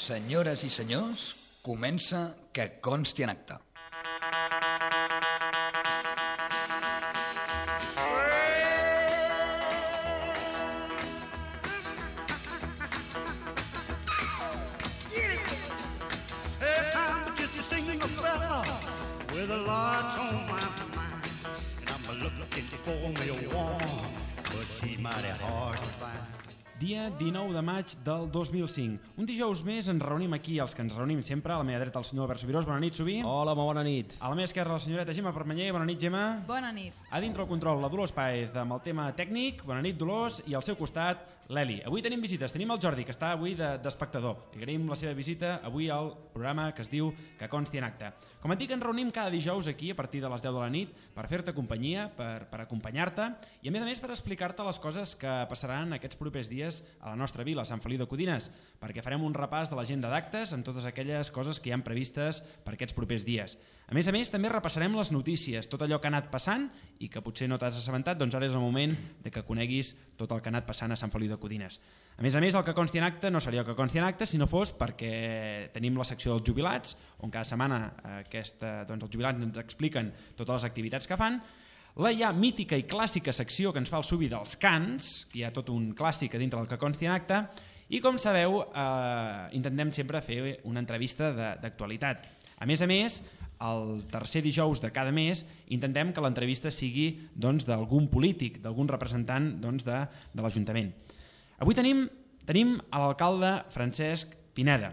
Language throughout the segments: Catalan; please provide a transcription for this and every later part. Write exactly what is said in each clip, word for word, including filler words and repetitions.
Senyores i senyors, comença Que consti en acta. With a lot on my mind, and I'm looking for me a woman, but she's mighty hard to find. Dia dinou de maig del dos mil cinc. Un dijous més ens reunim aquí, els que ens reunim sempre. A la meva dreta el senyor Albert Subirós. Bona nit, Subí. Hola, molt bona nit. A la meva esquerra la senyoreta Gemma Permanyer. Bona nit, Gemma. Bona nit. A dintre el control la Dolors Páez amb el tema tècnic. Bona nit, Dolors. I al seu costat l'Eli. Avui tenim visites. Tenim el Jordi, que està avui d'espectador. Li agraïm la seva visita avui al programa que es diu Que consti en acta. Com et dic, ens reunim cada dijous aquí a partir de les deu de la nit per fer-te companyia, per, per acompanyar-te i a més a més per explicar-te les coses que passaran aquests propers dies a la nostra vila, a Sant Feliu de Codines, perquè farem un repàs de l'agenda d'actes amb totes aquelles coses que hi han previstes per aquests propers dies. A més a més, també repassarem les notícies, tot allò que ha anat passant i que potser no t'has assabentat, doncs ara és el moment de que coneguis tot el que ha anat passant a Sant Feliu de Codines. A més a més, el que consti en acte no seria el que consti en acte si no fos perquè tenim la secció dels jubilats, on cada setmana aquesta, doncs, els jubilats ens expliquen totes les activitats que fan, la ja mítica i clàssica secció que ens fa el Subi dels cants, que hi ha tot un clàssic a dintre del que consti en acte, i com sabeu, eh, intentem sempre fer una entrevista d'actualitat. A més a més, el tercer dijous de cada mes intentem que l'entrevista sigui doncs, d'algun polític, d'algun representant doncs, de, de l'Ajuntament. Avui tenim, tenim l'alcalde Francesc Pineda.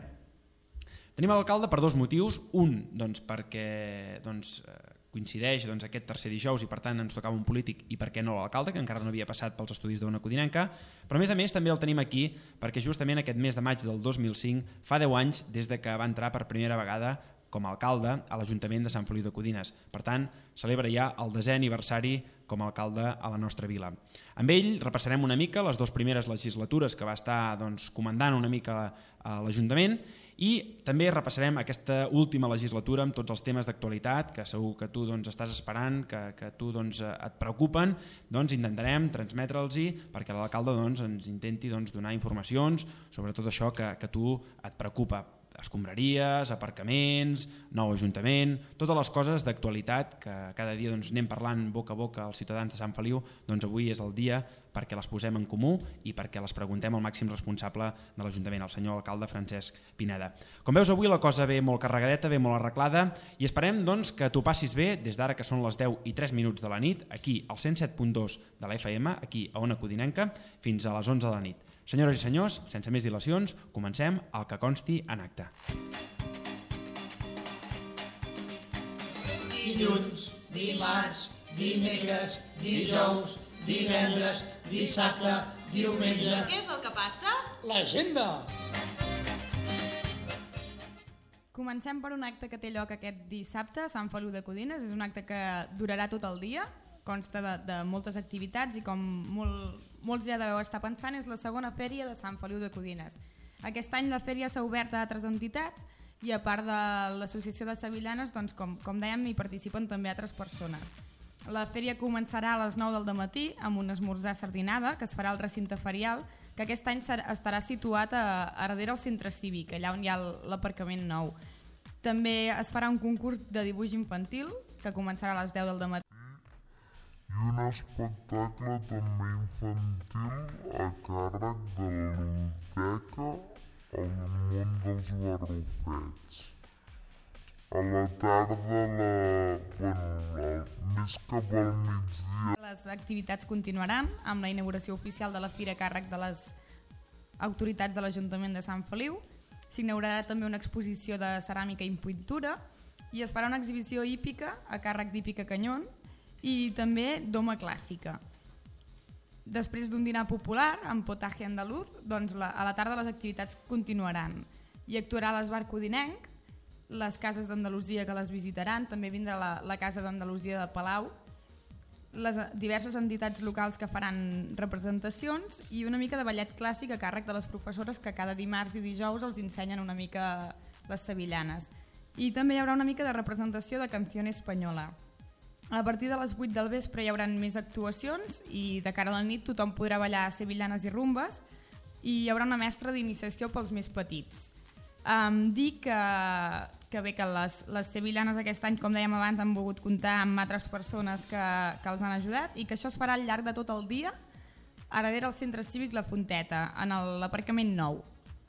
Tenim l'alcalde per dos motius. Un, doncs, perquè doncs, coincideix doncs, aquest tercer dijous i per tant ens tocava un polític i per què no l'alcalde, que encara no havia passat pels estudis d'Ona Codinenca, però a més a més també el tenim aquí perquè justament aquest mes de maig del dos mil cinc fa deu anys des de que va entrar per primera vegada com a alcalde a l'Ajuntament de Sant Feliu de Codines. Per tant, celebra ja el desè aniversari com a alcalde a la nostra vila. Amb ell repassarem una mica les dues primeres legislatures que va estar doncs, comandant una mica a l'Ajuntament i també repassarem aquesta última legislatura amb tots els temes d'actualitat que segur que tu doncs, estàs esperant, que, que tu doncs, et preocupen, doncs intentarem transmetre'ls-hi perquè l'alcalde doncs, ens intenti doncs, donar informacions sobre tot això que, que tu et preocupa. Escombraries, aparcaments, nou ajuntament, totes les coses d'actualitat que cada dia doncs, anem parlant boca a boca als ciutadans de Sant Feliu, doncs avui és el dia perquè les posem en comú i perquè les preguntem al màxim responsable de l'Ajuntament, el senyor alcalde Francesc Pineda. Com veus, avui la cosa ve molt carregadeta, ve molt arreglada i esperem doncs, que t'ho passis bé des d'ara que són les deu i tres minuts de la nit, aquí al cent set punt dos de la F M, aquí a Ona Codinenca, fins a les onze de la nit. Senyores i senyors, sense més dilacions, comencem el que consti en acte. Dilluns, dimarts, dimecres, dijous, divendres, dissabte, diumenge... Què és el que passa? L'agenda! Comencem per un acte que té lloc aquest dissabte a Sant Feliu de Codines. És un acte que durarà tot el dia, consta de, de moltes activitats i com molt, molts ja deveu estar pensant és la segona fèria de Sant Feliu de Codines. Aquest any la fèria s'ha obert a altres entitats i a part de l'Associació de Sevillanes, doncs, com, com dèiem, hi participen també altres persones. La fèria començarà a les nou del dematí amb un esmorzar sardinada que es farà al recinte ferial, que aquest any estarà situat a, a darrere al centre cívic, allà on hi ha l'aparcament nou. També es farà un concurs de dibuix infantil que començarà a les deu del dematí i un espectacle també infantil a càrrec de la ludoteca al món dels barrufets. A la tarda, la, bueno, la, més cap al migdia... Les activitats continuaran amb la inauguració oficial de la fira a càrrec de les autoritats de l'Ajuntament de Sant Feliu. S'inaugurarà també una exposició de ceràmica i pintura i es farà una exhibició hípica a càrrec d'Hípica Canyón i també doma clàssica. Després d'un dinar popular amb potaje andaluz, doncs la, a la tarda les activitats continuaran. Hi actuarà l'Esbar Codinenc, les cases d'Andalusia que les visitaran, també vindrà la, la Casa d'Andalusia de Palau, les diverses entitats locals que faran representacions i una mica de ballet clàssic a càrrec de les professores que cada dimarts i dijous els ensenyen una mica les sevillanes. I també hi haurà una mica de representació de canció espanyola. A partir de les vuit del vespre hi haurà més actuacions i de cara a la nit tothom podrà ballar sevillanes i rumbes i hi haurà una mestra d'iniciació pels més petits. Um, dir que, que bé que les, les sevillanes aquest any, com dèiem abans, han volgut comptar amb altres persones que, que els han ajudat i que això es farà al llarg de tot el dia a darrere al centre cívic La Fonteta, en l'aparcament nou.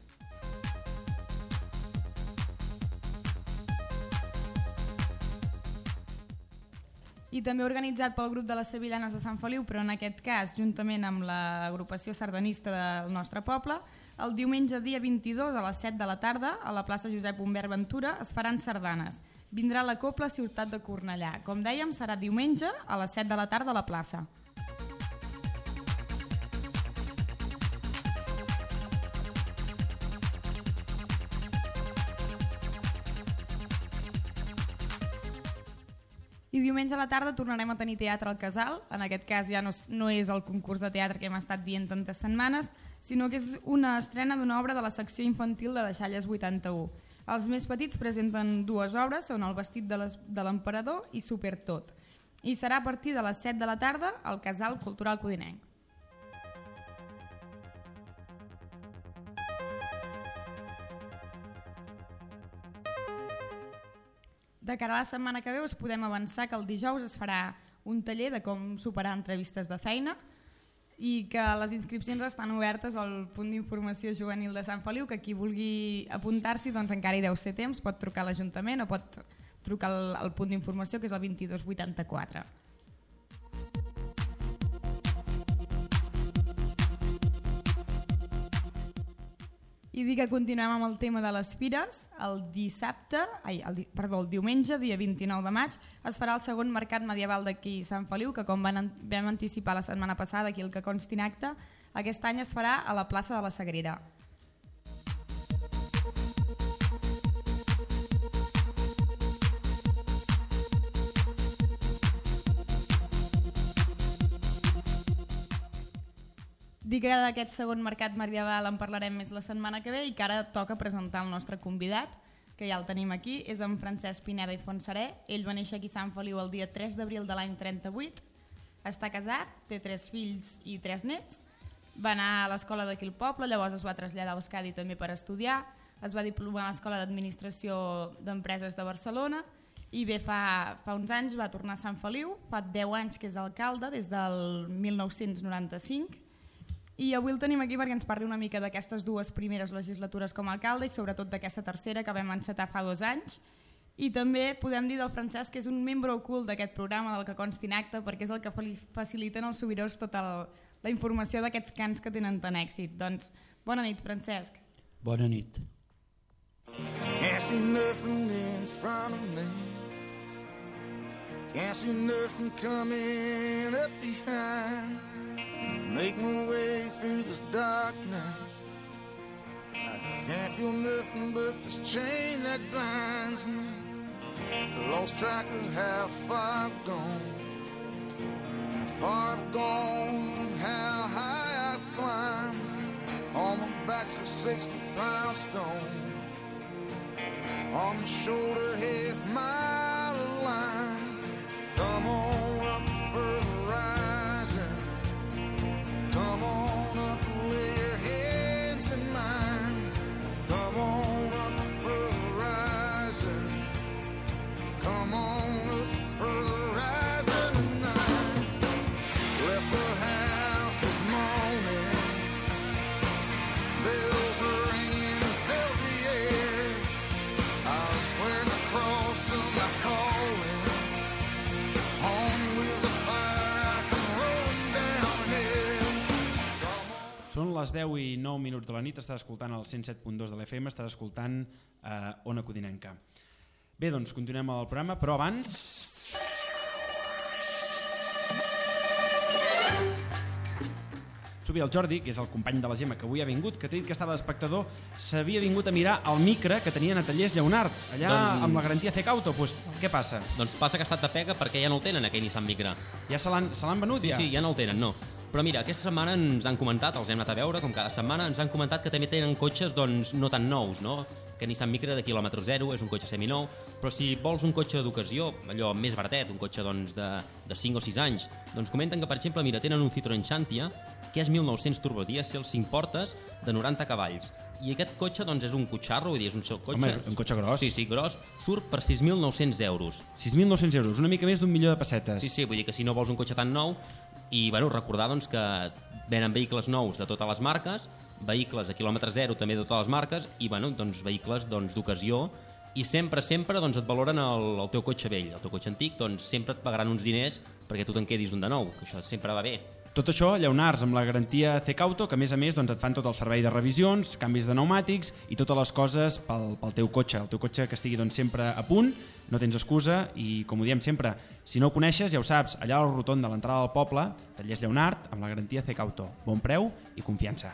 I també organitzat pel grup de les Sevillanes de Sant Feliu, però en aquest cas, juntament amb l'agrupació sardanista del nostre poble, el diumenge dia vint-i-dos a les set de la tarda, a la plaça Josep Humbert Ventura, es faran sardanes. Vindrà la Cobla Ciutat de Cornellà. Com dèiem, serà diumenge a les set de la tarda a la plaça. I diumenge a la tarda tornarem a tenir teatre al Casal. En aquest cas ja no, no és el concurs de teatre que hem estat dient tantes setmanes, sinó que és una estrena d'una obra de la secció infantil de Deixalles vuitanta-u. Els més petits presenten dues obres, són El vestit de l'emperador i Supertot. I serà a partir de les set de la tarda al Casal Cultural Codinenc. De cara a la setmana que ve us podem avançar que el dijous es farà un taller de com superar entrevistes de feina i que les inscripcions estan obertes al punt d'informació juvenil de Sant Feliu, que qui vulgui apuntar-s'hi doncs encara hi deu ser temps, pot trucar a l'Ajuntament o pot trucar al, al punt d'informació que és el vint-i-dos vuitanta-quatre. I dir que continuem amb el tema de les fires. El dissabte, ai, el, perdó, el diumenge, dia vint-i-nou de maig, es farà el segon mercat medieval d'aquí Sant Feliu, que com van, vam anticipar la setmana passada aquí el que consti en acte, aquest any es farà a la plaça de la Sagrera. Dir que d'aquest segon mercat medieval en parlarem més la setmana que ve i que ara toca presentar el nostre convidat, que ja el tenim aquí, és en Francesc Pineda i Fontserè. Ell va néixer aquí a Sant Feliu el dia tres d'abril de l'any trenta-vuit, està casat, té tres fills i tres nets, va anar a l'escola d'aquí al poble, llavors es va traslladar a Euskadi també per estudiar, es va diplomar a l'Escola d'Administració d'Empreses de Barcelona i bé, fa, fa uns anys va tornar a Sant Feliu, fa deu anys que és alcalde, des del mil nou-cents noranta-cinc, i avui el tenim aquí perquè ens parli una mica d'aquestes dues primeres legislatures com a alcalde i sobretot d'aquesta tercera que vam encetar fa dos anys. I també podem dir del Francesc que és un membre ocult d'aquest programa del que consti en acte perquè és el que faciliten als sobirós tota el, la informació d'aquests cants que tenen tant èxit. Doncs bona nit, Francesc. Bona nit. Can't see nothing in front of me. Can't see nothing coming up behind. Make my way through this darkness. I can't feel nothing but this chain that binds me. Lost track of how far I've gone. How far I've gone, how high I've climbed. On my back's a sixty pound stone. On my shoulder half mile of line. Come on up for the rising. Come on up and lay your hands in mine. Come on up for the rising. Come on up for the rising tonight. Left the house this morning. Bells were ringing, filled the air. I was swearing the cross of my calling. On wheels of fire, I come rolling downhill. Són les deu i nou minuts de la nit, estàs escoltant el cent set punt dos de l'F M, estàs escoltant eh, Ona Codinenca. Bé, doncs continuem el programa, però abans... Subi el Jordi, que és el company de la Gemma que avui ha vingut, que t'ha dit que estava d'espectador, s'havia vingut a mirar el micre que tenien a Tallers Lleonard, allà doncs... amb la garantia C-Cauto. Pues, què passa? Doncs passa que ha estat de pega perquè ja no el tenen, aquell Nissan Micra. Ja se l'han venut? Sí, ja? sí, ja no el tenen, no. Però mira, aquesta setmana ens han comentat, els hem anat a veure, com cada setmana, ens han comentat que també tenen cotxes doncs, no tan nous, no? Que Nissan Micra de quilòmetre zero és un cotxe seminou, però si vols un cotxe d'ocasió, allò més baratet, un cotxe doncs, de, de cinc o sis anys, doncs comenten que, per exemple, mira, tenen un Citroën Xantia, que és mil nou-cents turbodièsel, cinc portes, de noranta cavalls. I aquest cotxe doncs, és un cotxarro, vull dir, és un seu cotxe. Home, un cotxe gros. Sí, sí, gros. Surt per sis mil nou-cents euros. sis mil nou-cents euros, una mica més d'un milió de pessetes. Sí, sí, vull dir que si no vols un cotxe tan nou, i bueno, recordar doncs, que venen vehicles nous de totes les marques, vehicles a quilòmetre zero també de totes les marques, i bueno, doncs, vehicles doncs, d'ocasió, i sempre, sempre doncs, et valoren el, el teu cotxe vell. El teu cotxe antic doncs, sempre et pagaran uns diners perquè tu te'n quedis un de nou, que això sempre va bé. Tot això, Lleonars, amb la garantia C-Auto, que a més a més doncs, et fan tot el servei de revisions, canvis de pneumàtics i totes les coses pel, pel teu cotxe. El teu cotxe que estigui doncs, sempre a punt, no tens excusa i, com ho diem sempre, si no ho coneixes, ja ho saps, allà al rotonda de l'entrada del poble, tallers Lleonard, amb la garantia C-Auto. Bon preu i confiança.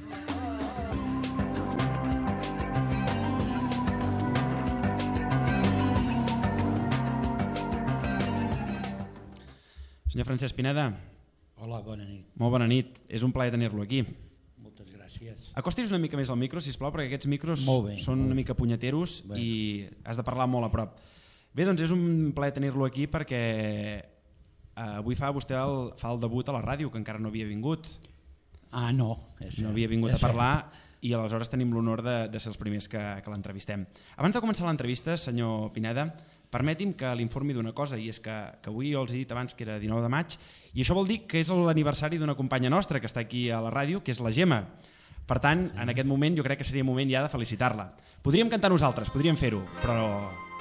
Senyor Francesc Pineda. Hola, bona nit. Molt bona nit. És un plaer tenir-lo aquí. Moltes gràcies. Acostis una mica més al micro, sisplau, perquè aquests micros bé, són una mica punyeteros bé. I has de parlar molt a prop. Bé, doncs és un plaer tenir-lo aquí perquè eh, avui fa vostè el, fa el debut a la ràdio, que encara no havia vingut. Ah, no. És no cert, havia vingut a cert. parlar i aleshores tenim l'honor de, de ser els primers que, que l'entrevistem. Abans de començar l'entrevista, senyor Pineda, permeti'm que l'informi d'una cosa, i és que, que avui jo els he dit abans que era dinou de maig, i això vol dir que és l'aniversari d'una companya nostra que està aquí a la ràdio, que és la Gemma. Per tant, en aquest moment jo crec que seria moment ja de felicitar-la. Podríem cantar nosaltres, podríem fer-ho, però...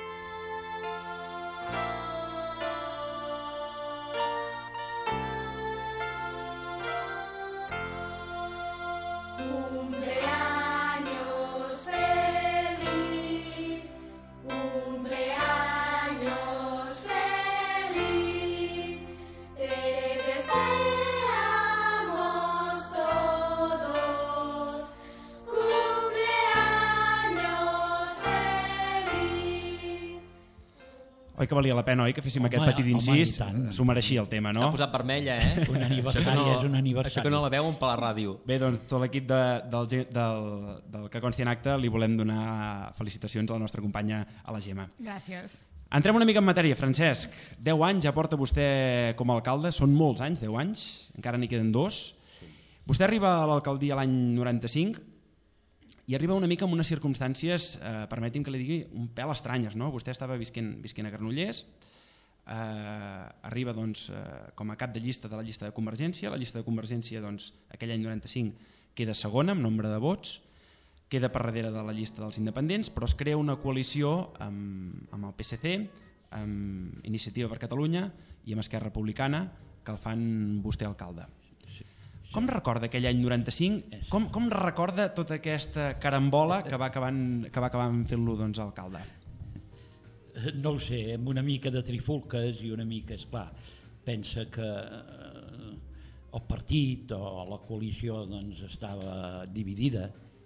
Oi que valia la pena, oi, que féssim home, aquest petit incís? S'ho mereixia el tema, no? S'ha posat vermella, eh? Un aniversari no, és un aniversari. Això que no la veuen per la ràdio. Bé, doncs tot l'equip de, del, del, del que consti en acte li volem donar felicitacions a la nostra companya, a la Gemma. Gràcies. Entrem una mica en matèria. Francesc, deu anys ja porta vostè com a alcalde, són molts anys, deu anys, encara n'hi queden dos. Sí. Vostè arriba a l'alcaldia l'any noranta-cinc i arriba una mica en unes circumstàncies, eh, permeti'm que li digui, un pèl estranyes, no? Vostè estava visquent, visquent a Granollers, eh, arriba doncs, eh, com a cap de llista de la llista de Convergència, la llista de Convergència doncs, aquell any noranta-cinc queda segona amb nombre de vots, queda per darrere de la llista dels independents, però es crea una coalició amb, amb el P S C, amb Iniciativa per Catalunya i amb Esquerra Republicana, que el fan vostè alcalde. Com recorda aquell any noranta-cinc? Com, com recorda tota aquesta carambola que va acabant, que va acabant fent-lo doncs, alcalde? No ho sé, amb una mica de trifulques i una mica, esclar, pensa que eh, el partit o la coalició doncs, estava dividida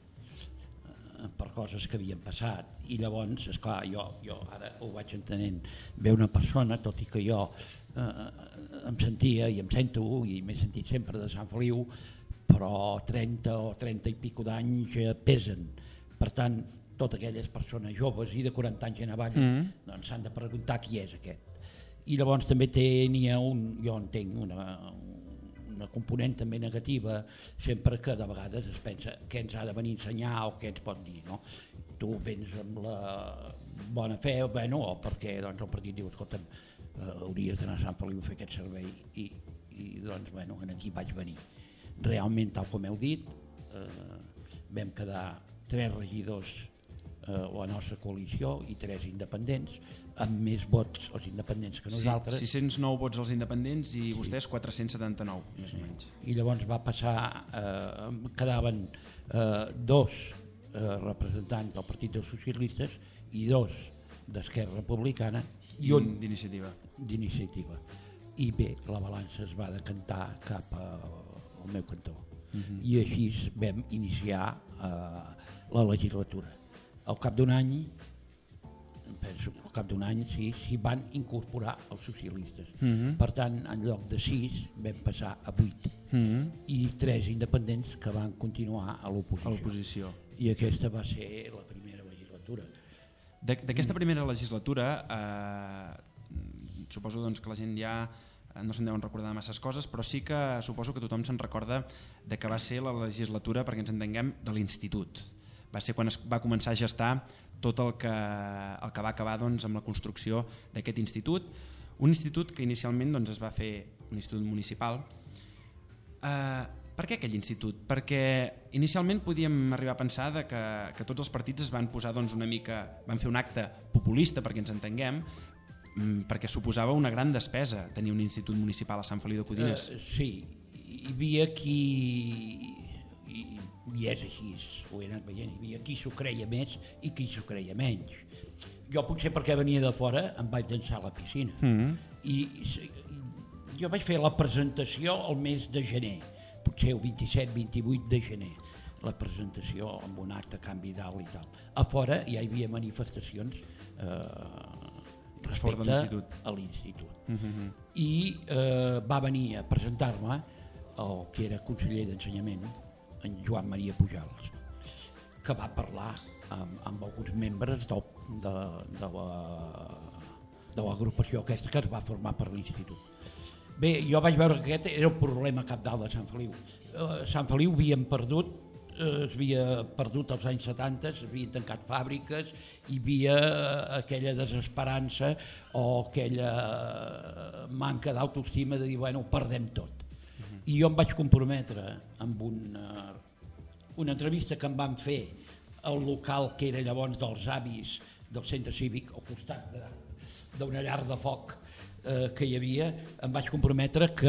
eh, per coses que havien passat i llavors, esclar, jo, jo ara ho vaig entenent, ve una persona, tot i que jo eh, em sentia i em sento i m'he sentit sempre de Sant Feliu, però trenta o trenta i pico d'anys eh, pesen. Per tant, totes aquelles persones joves i de quaranta anys en avall mm. doncs s'han de preguntar qui és aquest. I llavors també tenia un, jo entenc, una, una component també negativa, sempre que de vegades es pensa què ens ha de venir a ensenyar o què ens pot dir, no? Tu vens amb la bona fe, bueno, o perquè doncs, el partit diu, escolta'm, eh, hauries d'anar a Sant Feliu a fer aquest servei i, i doncs, bueno, aquí vaig venir. Realment, tal com heu dit, eh, vam quedar tres regidors eh, la nostra coalició i tres independents, amb més vots els independents que nosaltres. Sí, sis-cents nou vots als independents i sí. Vostès quatre-cents setanta-nou, més sí. o menys. I llavors va passar, eh, quedaven eh, dos eh, representants del Partit dels Socialistes i dos d'Esquerra Republicana i un d'iniciativa. d'iniciativa. I bé, la balança es va decantar cap a, al meu cantó. Uh-huh. I així vam iniciar eh, la legislatura. Al cap d'un any, penso, al cap d'un any sí, s'hi van incorporar els socialistes. Uh-huh. Per tant, en lloc de sis vam passar a vuit. Uh-huh. I tres independents que van continuar a l'oposició. A l'oposició. I aquesta va ser la primera legislatura. D'aquesta primera legislatura, eh, suposo doncs, que la gent ja no se'n deuen recordar de masses coses, però sí que suposo que tothom se'n recorda de que va ser la legislatura, perquè ens entenguem, de l'institut. va ser quan es va començar a gestar tot el que, el que va acabar doncs, amb la construcció d'aquest institut, un institut que inicialment doncs, es va fer un institut municipal. Eh, per què aquell institut? Perquè inicialment podíem arribar a pensar de que, que tots els partits es van posar doncs, una mica, van fer un acte populista, perquè ens entenguem, perquè suposava una gran despesa tenir un institut municipal a Sant Feliu de Codines. Uh, sí, hi havia qui, i, i és així, ho he anat veient, hi havia qui s'ho creia més i qui s'ho creia menys. Jo potser perquè venia de fora em vaig llançar a la piscina. Mm-hmm. I, i jo vaig fer la presentació el mes de gener, potser el vint-i-set vint-i-vuit de gener, la presentació amb un acte canvi dalt i tal. A fora ja hi havia manifestacions eh, respecte a l'institut. Mm-hmm. I eh, va venir a presentar-me el que era conseller d'Ensenyament, en Joan Maria Pujals, que va parlar amb, amb alguns membres del, de, de la de l'agrupació aquesta que es va formar per l'institut. Bé, jo vaig veure que aquest era el problema cabdal de Sant Feliu. Eh, Sant Feliu havíem perdut, eh, es havia perdut als anys setanta, s'havien tancat fàbriques, hi havia aquella desesperança o aquella manca d'autoestima de dir, bueno, ho perdem tot. Uh-huh. I jo em vaig comprometre amb una, una entrevista que em van fer al local que era llavors dels avis del centre cívic, al costat de, d'una llar de foc eh, que hi havia, em vaig comprometre que,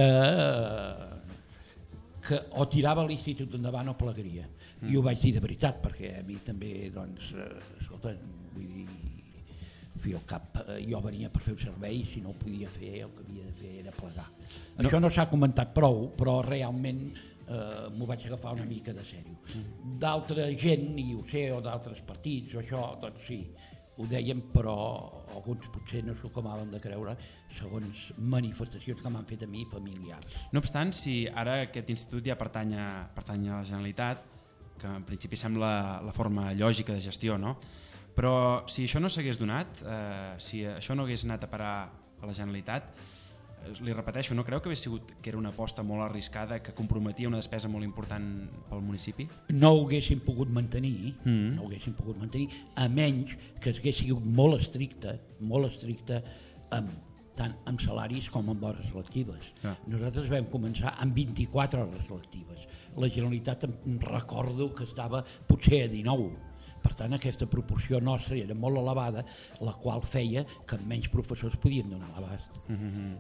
eh, que o tirava l'institut endavant o plegaria. Mm. I ho vaig dir de veritat, perquè a mi també, doncs, eh, escolta, vull dir, fi al cap, eh, jo venia per fer un servei, si no ho podia fer, el que havia de fer era plegar. No. Això no s'ha comentat prou, però realment Uh, m'ho vaig agafar una mica de sèrio. Mm. D'altra gent, i ho sé, o d'altres partits o això, doncs sí, ho dèiem, però alguns potser no s'ho acabaven de creure segons manifestacions que m'han fet a mi familiars. No obstant, si ara aquest institut ja pertany a, pertany a la Generalitat, que en principi sembla la forma lògica de gestió, no? Però si això no s'hagués donat, eh, si això no hagués anat a parar a la Generalitat, li repeteixo, no creu que hagués sigut que era una aposta molt arriscada que comprometia una despesa molt important pel municipi? No ho haguéssim pogut mantenir, mm. no ho haguéssim pogut mantenir, a menys que hagués sigut molt estricte, molt estricte amb, tant amb salaris com amb hores lectives. Ah. Nosaltres vam començar amb vint-i-quatre hores lectives. La Generalitat em recordo que estava potser a dinou. Per tant, aquesta proporció nostra era molt elevada, la qual feia que menys professors podien donar l'abast. Mm-hmm.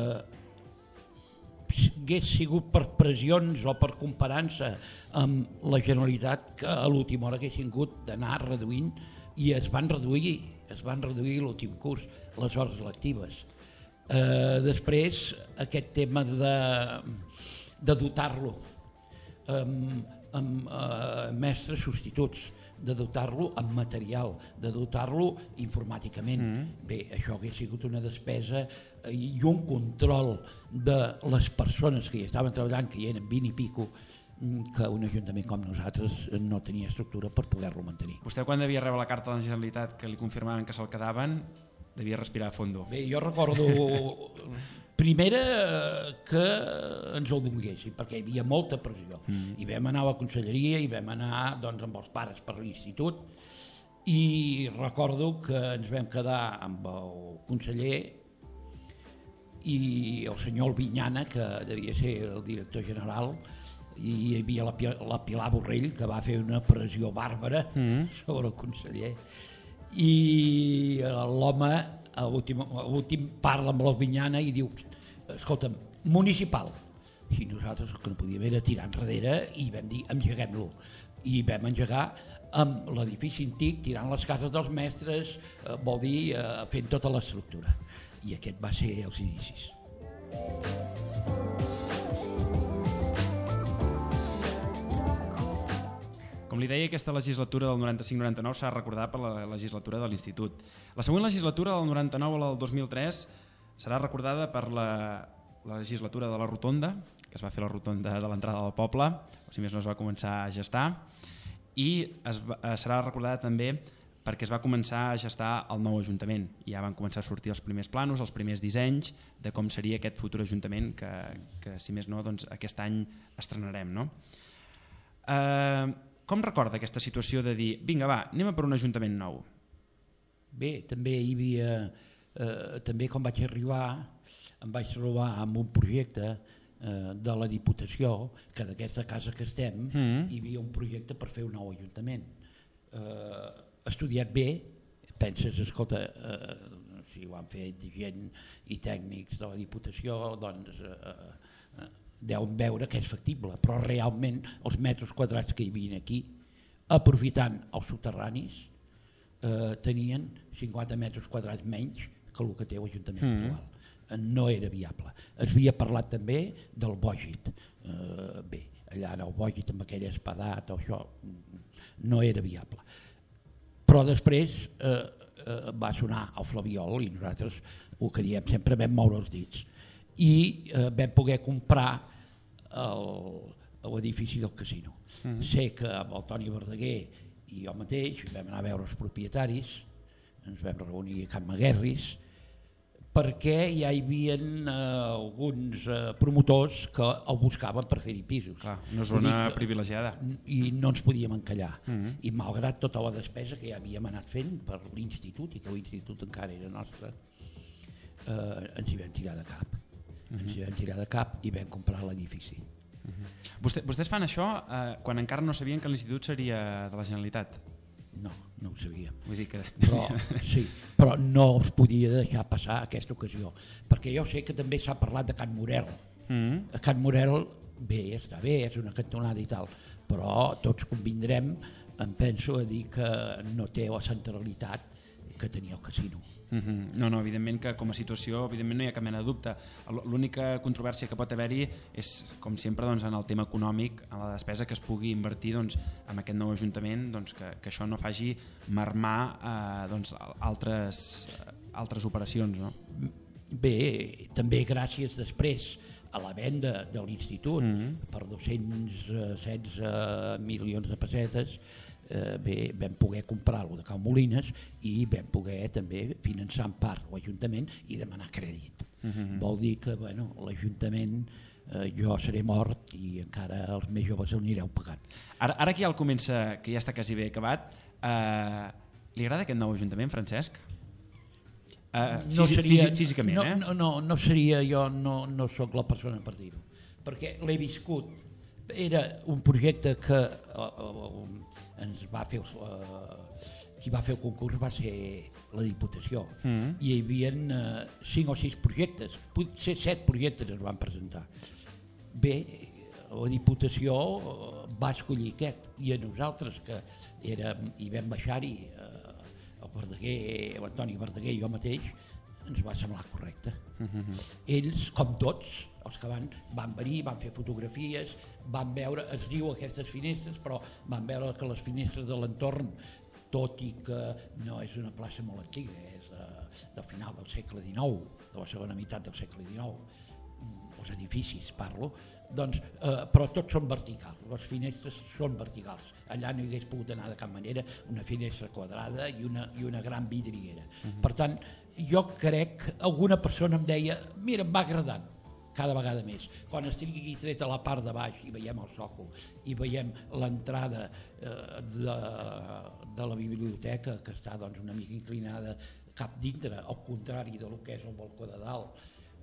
Eh, hagués sigut per pressions o per comparança amb la Generalitat que a l'última hora haguessin hagut d'anar reduint, i es van reduir, es van reduir l'últim curs, les hores lectives. Eh, després, aquest tema de, de dotar-lo amb, amb eh, mestres substituts, de dotar-lo amb material, de dotar-lo informàticament. Mm. Bé, això hauria sigut una despesa i un control de les persones que hi estaven treballant, que hi eren vint i pico, que un ajuntament com nosaltres no tenia estructura per poder-lo mantenir. Vostè, quan devia rebre la carta de la Generalitat que li confirmaven que se'l quedaven, devia respirar a fondo. Bé, jo recordo primera que ens el donguessin, perquè hi havia molta pressió. Mm. I vam anar a la conselleria i vam anar doncs, amb els pares per l'institut, i recordo que ens vam quedar amb el conseller i el senyor Albinyana, que devia ser el director general, i hi havia la, la Pilar Borrell, que va fer una pressió bàrbara mm. sobre el conseller, i l'home a l'últim parla amb l'Albinyana i diu, escolta'm, municipal. I nosaltres el que no podíem era tirar enrere i vam dir, engeguem-lo. I vam engegar amb l'edifici antic, tirant les cases dels mestres, eh, vol dir, eh, fent tota l'estructura. I aquest va ser els inicis. Com li deia, aquesta legislatura del noranta-cinc noranta-nou s'ha recordat per la legislatura de l'Institut. La següent legislatura, del noranta-nou a la del dos mil tres, serà recordada per la, la legislatura de la Rotonda, que es va fer la Rotonda de l'entrada del poble, o si més no es va començar a gestar, i es va, serà recordada també perquè es va començar a gestar el nou Ajuntament. Ja van començar a sortir els primers planos, els primers dissenys de com seria aquest futur Ajuntament que, que si més no, doncs, aquest any estrenarem. No? Eh... Com recorda aquesta situació de dir, vinga va, anem a per un ajuntament nou? Bé, també hi havia, eh, també quan vaig arribar, em vaig trobar amb un projecte eh, de la Diputació, que d'aquesta casa que estem, mm. hi havia un projecte per fer un nou ajuntament. Eh, estudiat bé, penses, escolta, eh, si ho han fet gent i tècnics de la Diputació, doncs eh, eh, deuen veure que és factible, però realment els metres quadrats que hi havia aquí, aprofitant els soterranis, eh, tenien cinquanta metres quadrats menys que el que té l'Ajuntament mm. actual. No era viable. Es havia parlat també del Bògit. Eh, bé, allà en el Bògit amb aquell espadat, això no era viable. Però després eh, eh, va sonar el Flabiol i nosaltres, el que diem, sempre vam moure els dits. I eh, vam poder comprar l'edifici del casino. Mm-hmm. Sé que amb el Toni Verdaguer i jo mateix vam anar a veure els propietaris, ens vam reunir a Can Maguerris, perquè ja hi havia eh, alguns eh, promotors que el buscaven per fer-hi pisos. Clar, una zona que, privilegiada. I no ens podíem encallar. Mm-hmm. I malgrat tota la despesa que ja havíem anat fent per l'institut, i que l'institut encara era nostre, eh, ens hi vam tirar de cap. Mm-hmm. Ens hi vam tirar de cap i vam comprar l'edifici. Mm-hmm. Vostè, vostès fan això eh, quan encara no sabien que l'institut seria de la Generalitat? No, no ho sabíem. Vull dir que... però, sí, però no es podia deixar passar aquesta ocasió, perquè jo sé que també s'ha parlat de Can Morel. Mm-hmm. A Can Morel, bé, està bé, és una cantonada i tal, però tots convindrem, em penso a dir que no té la centralitat que tenia el casino. Mm-hmm. No, no, evidentment que com a situació evidentment no hi ha cap mena de dubte. L'única controvèrsia que pot haver-hi és, com sempre, doncs, en el tema econòmic, en la despesa que es pugui invertir doncs, en aquest nou ajuntament, doncs, que, que això no faci marmar eh, doncs, altres, altres operacions, no? Bé, també gràcies després a la venda de l'institut mm-hmm. per dos-cents setze milions de pessetes, Eh, bé, vam poder comprar-lo de Cal Molines i vam poder també finançar en part l'Ajuntament i demanar crèdit. Mm-hmm. Vol dir que bueno, l'Ajuntament eh, jo seré mort i encara els més joves el anireu pagant. Ara, ara que ja el comença, que ja està quasi bé acabat, eh, li agrada aquest nou Ajuntament, Francesc? Eh, no fisi, seria, fisi, físicament, no, eh? No, no, no seria, jo no, no sóc la persona per dir-ho, perquè l'he viscut. Era un projecte que eh, eh, ens va fer eh, qui va fer el concurs va ser la Diputació mm. i hi havia eh, cinc o sis projectes, potser set projectes es van presentar. Bé, la Diputació va escollir aquest i a nosaltres que érem, hi vam baixar-hi eh, el Verdaguer, l'Antoni Verdaguer i jo mateix, ens va semblar correcte. Mm-hmm. Ells, com tots, els que van, van venir, van fer fotografies, van veure, es diu aquestes finestres, però van veure que les finestres de l'entorn, tot i que no és una plaça molt antiga, és uh, del final del segle dinou, de la segona meitat del segle dinou, els edificis parlo, doncs, eh, però tots són verticals, les finestres són verticals. Allà no hi hagués pogut anar de cap manera una finestra quadrada i una, i una gran vidriera. Uh-huh. Per tant, jo crec que alguna persona em deia, mira, em va agradant, cada vegada més. Quan estigui tret a la part de baix i veiem el sòcol i veiem l'entrada eh, de, de la biblioteca, que està doncs, una mica inclinada cap dintre, al contrari del que és el balcó de dalt,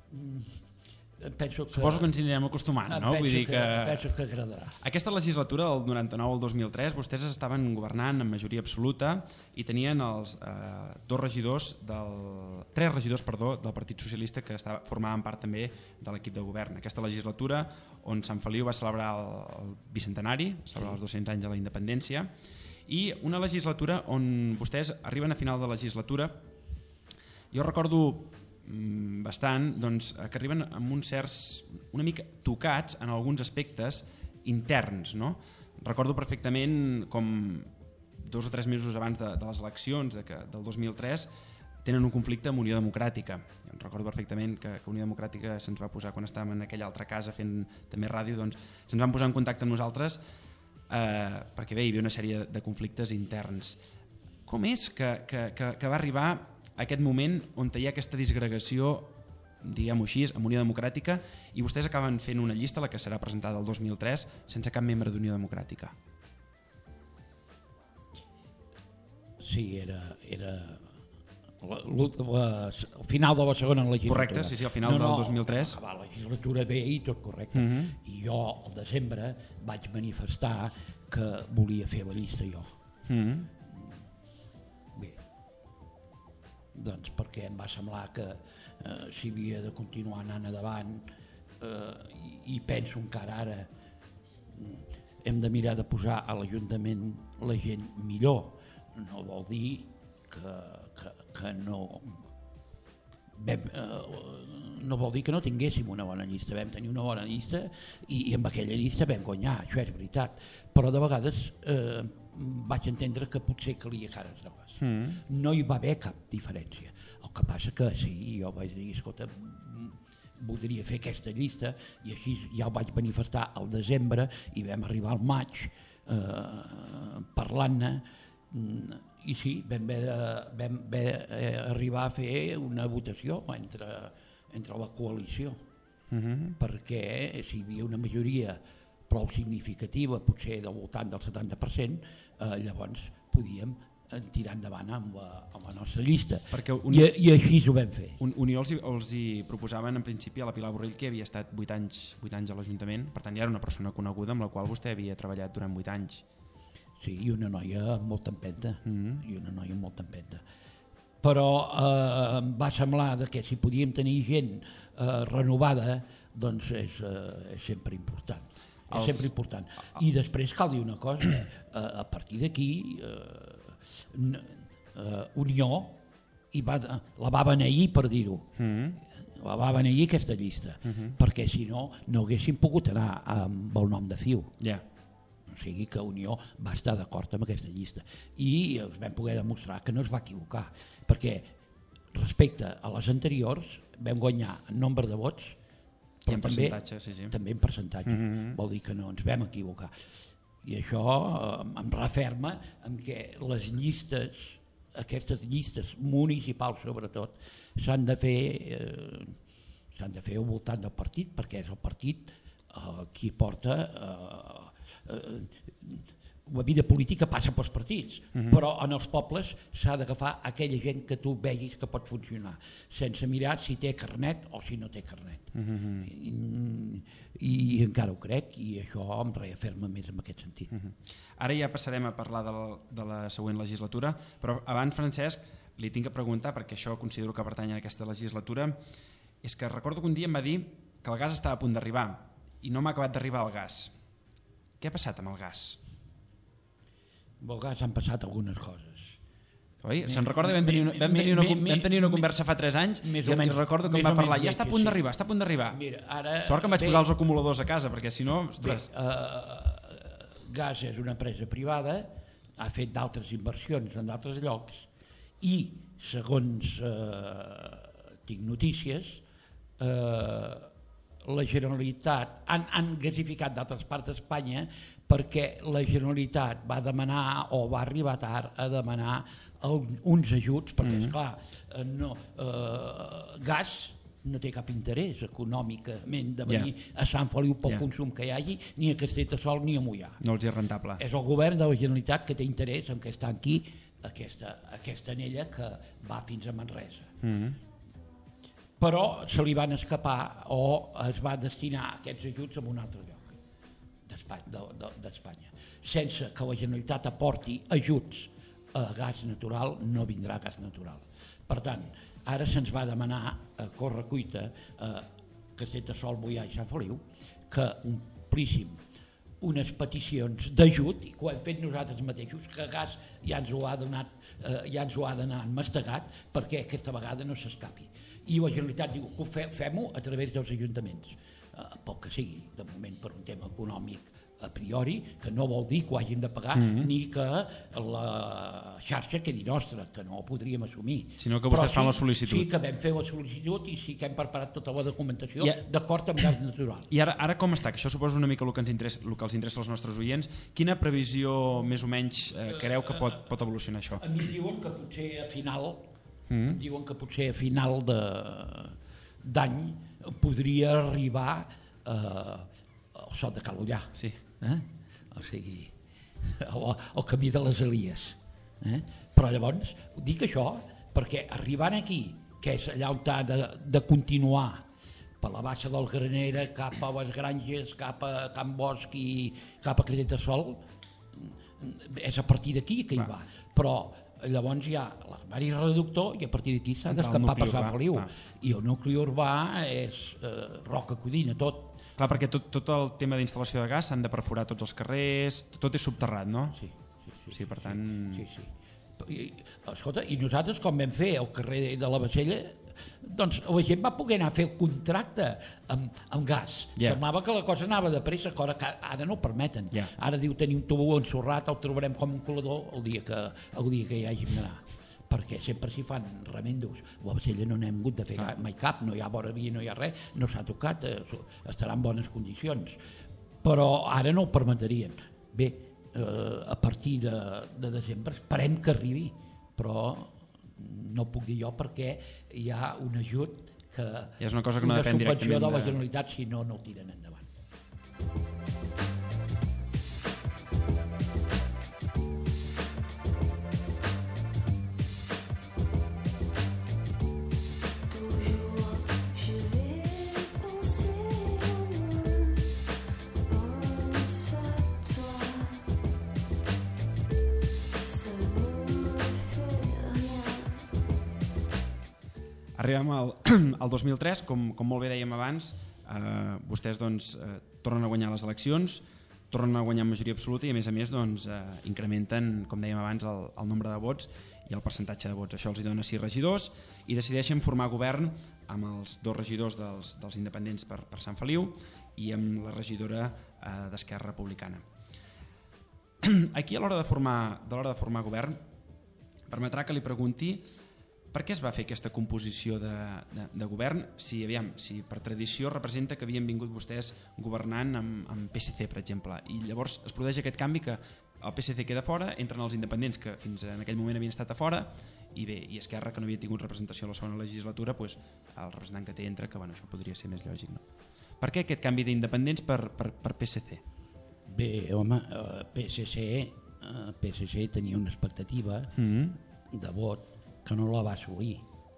penso que... Suposo que ens anirem acostumant, no? Penso, Vull dir que, que... penso que agradarà. Aquesta legislatura, del noranta-nou al dos mil tres, vostès estaven governant amb majoria absoluta i tenien els eh, dos regidors, del, tres regidors perdó, del Partit Socialista que estava, formaven part també de l'equip de govern. Aquesta legislatura on Sant Feliu va celebrar el, el bicentenari, celebrar sí. els dos-cents anys de la independència, i una legislatura on vostès arriben a final de legislatura. Jo recordo bastant doncs, que arriben amb uns certs una mica tocats en alguns aspectes interns, no? Recordo perfectament com dos o tres mesos abans de, de les eleccions de que, del dos mil tres tenen un conflicte amb Unió Democràtica. Recordo perfectament que, que Unió Democràtica se'ns va posar quan estàvem en aquella altra casa fent també ràdio, doncs se'ns van posar en contacte amb nosaltres eh, perquè bé, hi havia una sèrie de conflictes interns. Com és que, que, que, que va arribar aquest moment on hi ha aquesta disgregació, diguem-ho així, amb Unió Democràtica, i vostès acaben fent una llista, la que serà presentada el dos mil tres, sense cap membre d'Unió Democràtica? sí, era, era la, la, el final de la segona legislatura. Correcte, sí, sí, al final no, no, del dos mil tres. Va la legislatura bé i tot correcte. Uh -huh. I jo, al desembre, vaig manifestar que volia fer la llista jo. Uh -huh. Bé, doncs perquè em va semblar que eh, si havia de continuar anant endavant eh, i, i penso encara ara hem de mirar de posar a l'Ajuntament la gent millor. No vol dir que, que, que no vam, eh, no vol dir que no tinguéssim una bona llista. Vam tenir una bona llista i, i amb aquella llista vam guanyar, això és veritat, però de vegades eh, vaig entendre que potser calia cares noves. Mm. No hi va haver cap diferència. El que passa que sí, jo vaig dir, escolta, voldria fer aquesta llista i així ja ho vaig manifestar al desembre i vam arribar al maig eh, parlant-ne i sí, vam haver, de, vam haver eh, arribar a fer una votació entre, entre la coalició uh-huh. perquè si hi havia una majoria prou significativa, potser del voltant del setanta per cent, eh, llavors podíem tirar endavant amb la, amb la nostra llista. Un, I, i així ho vam fer. Un, Unió els hi, els hi proposaven en principi a la Pilar Borrell, que havia estat vuit anys, vuit anys a l'Ajuntament, per tant ja era una persona coneguda amb la qual vostè havia treballat durant vuit anys. Sí, i una noia amb molta empenta, mm-hmm. i una noia amb molta empenta. Però eh, em va semblar que si podíem tenir gent eh, renovada, doncs és, eh, és sempre important. És Els... sempre important. I després cal dir una cosa, eh, a partir d'aquí eh, Uh, Unió i va, la va beneir, per dir-ho mm-hmm. la va beneir aquesta llista mm-hmm. perquè si no no haguéssim pogut anar amb el nom de C I U yeah. o sigui que Unió va estar d'acord amb aquesta llista i els vam poder demostrar que no es va equivocar perquè respecte a les anteriors vam guanyar en nombre de vots però en també, percentatge sí, sí. també en percentatge mm-hmm. vol dir que no ens vam equivocar i això eh, em referma en què les llistes, aquestes llistes municipals sobretot, s'han de fer eh, s'han de fer al voltant del partit, perquè és el partit eh, qui porta eh, eh, la vida política passa pels partits, uh-huh. però en els pobles s'ha d'agafar aquella gent que tu vegis que pot funcionar, sense mirar si té carnet o si no té carnet. Uh-huh. I, i encara ho crec, i això em reafirma més en aquest sentit. Uh-huh. Ara ja passarem a parlar de la, de la següent legislatura, però abans, Francesc, li tinc que preguntar, perquè això considero que pertany a aquesta legislatura, és que recordo que un dia em va dir que el gas estava a punt d'arribar, i no m'ha acabat d'arribar el gas. Què ha passat amb el gas? Amb el gas han passat algunes coses. Oi? Se'n recorda? Vam tenir una, vam tenir una, vam tenir una conversa fa tres anys i, i recordo que em va parlar, ja està a punt d'arribar, està a punt d'arribar. Sort que em vaig posar els acumuladors a casa, perquè si no... Bé, uh, Gas és una empresa privada, ha fet d'altres inversions en d'altres llocs i, segons uh, tinc notícies, uh, la Generalitat han, han gasificat d'altres parts d'Espanya perquè la Generalitat va demanar o va arribar tard a demanar el, uns ajuts perquè mm-hmm. esclar, no, eh, gas no té cap interès econòmicament de venir yeah. a Sant Feliu pel yeah. consum que hi hagi, ni a Castellterçol ni a Moià. No els és rentable. És el govern de la Generalitat que té interès en que està aquí aquesta, aquesta anella que va fins a Manresa. Mm-hmm. Però se li van escapar o es va destinar aquests ajuts a un altre lloc d'Espanya. Sense que la Generalitat aporti ajuts a gas natural, no vindrà gas natural. Per tant, ara se'ns va demanar a correcuita a Castellterçol, Moià i Sant Feliu que omplíssim unes peticions d'ajut, i que ho hem fet nosaltres mateixos, que gas ja ens ho ha donat, eh, ja ens ho ha d'anar mastegat perquè aquesta vegada no s'escapi. I la Generalitat diu que ho fe, fem-ho a través dels ajuntaments, eh, pel que sigui, de moment per un tema econòmic a priori, que no vol dir que ho hàgim de pagar mm-hmm. ni que la xarxa quedi nostra, que no ho podríem assumir. Sinó que vostès sí, fan la sol·licitud. Sí que vam fer la sol·licitud i sí que hem preparat tota la documentació ja. d'acord amb gas natural. I ara, ara com està? Que això suposa una mica el que, ens interessa, el que els interessa als nostres oients. Quina previsió més o menys eh, creu que pot, pot evolucionar això? A mi diuen que potser a final mm-hmm. diuen que potser a final de, d'any podria arribar eh, al Sot de Calollar. Sí. Eh? O sigui, el, el camí de les Elies. Eh? Però llavors dic això perquè arribant aquí, que és allà on ha de, de continuar per la baixa del Granera cap a les Granges, cap a Can Bosch i cap a Cadet de Sol, és a partir d'aquí que hi va. Però llavors hi ha l'armari reductor i a partir d'aquí s'ha d'escapar per Sant Feliu. I el nucli urbà és eh, Roca Codina, tot. Clar, perquè tot, tot el tema d'instal·lació de gas s'han de perforar tots els carrers, tot és subterrat, no? Sí, sí, sí. Sí, per tant... Sí, sí. I, escolta, i nosaltres com vam fer el carrer de la Bassella, doncs la gent va poder anar a fer el contracte amb, amb gas. Yeah. Semblava que la cosa anava de pressa, cosa que ara no ho permeten. Yeah. Ara diu tenir un tubo ensorrat, el trobarem com un colador el dia que, el dia que hi hàgim d'anar. Perquè sempre s'hi fan remendos. A la Bassella no n'hem hagut de fer ah. mai cap, no hi ha vora via, no hi ha res, no s'ha tocat, eh, estarà en bones condicions. Però ara no ho permetrien. Bé, eh, a partir de, de desembre esperem que arribi, però no puc dir jo perquè hi ha un ajut que ja és una cosa que no depèn directament subvenció de la Generalitat, si no, no ho tiren endavant. Arribem al, al dos mil tres, com, com molt bé dèiem abans, eh, vostès doncs, eh, tornen a guanyar les eleccions, tornen a guanyar majoria absoluta i a més a més doncs, eh, incrementen, com dèiem abans, el, el nombre de vots i el percentatge de vots. Això els hi dona sis regidors i decideixen formar govern amb els dos regidors dels, dels independents per, per Sant Feliu i amb la regidora eh, d'Esquerra Republicana. Aquí a l'hora de formar, de l'hora de formar govern permetrà que li pregunti per què es va fer aquesta composició de, de, de govern si, aviam, si per tradició representa que havien vingut vostès governant amb, amb P S C, per exemple, i llavors es produeix aquest canvi que el P S C queda fora, entren els independents que fins en aquell moment havien estat a fora i bé, i Esquerra, que no havia tingut representació a la segona legislatura, doncs, el representant que té entra, que bueno, això podria ser més lògic. No? Per què aquest canvi d'independents per, per, per P S C? Bé, home, P S C, P S C tenia una expectativa mm-hmm. de vot que no la va assolir.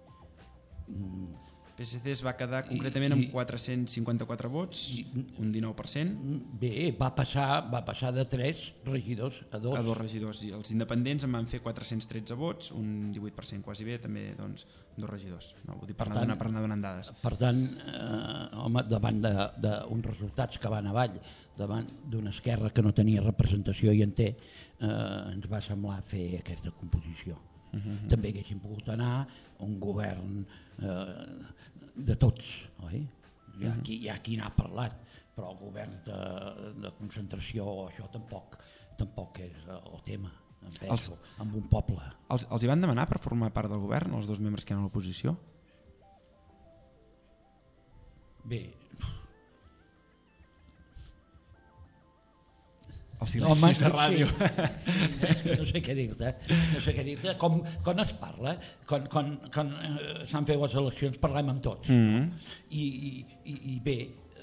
P S C es va quedar concretament I, amb quatre-cents cinquanta-quatre vots, i, un dinou per cent. Bé, va passar, va passar de tres regidors a dos. A dos regidors. I els independents en van fer quatre-cents tretze vots, un divuit per cent quasi bé, també doncs, dos regidors. No, vull dir, per, per, anar, tant, per anar donant dades. Per tant, eh, home, davant d'uns resultats que van avall, davant d'una esquerra que no tenia representació i en té, eh, ens va semblar fer aquesta composició. Uh-huh. També haguéssim pogut anar a un govern eh, de tots, oi? Hi ha, uh-huh. qui, hi ha qui n'ha parlat, però el govern de, de concentració, això tampoc, tampoc és el tema, em penso, els, amb un poble. Els, els hi van demanar per formar part del govern, els dos membres que hi ha a l'oposició? Bé, els silencis de ràdio. Sí. És que no sé què dir-te. No sé què dir-te. Com, quan es parla, quan, quan, quan eh, s'han fet les eleccions, parlem amb tots. Mm-hmm. I, i, I bé,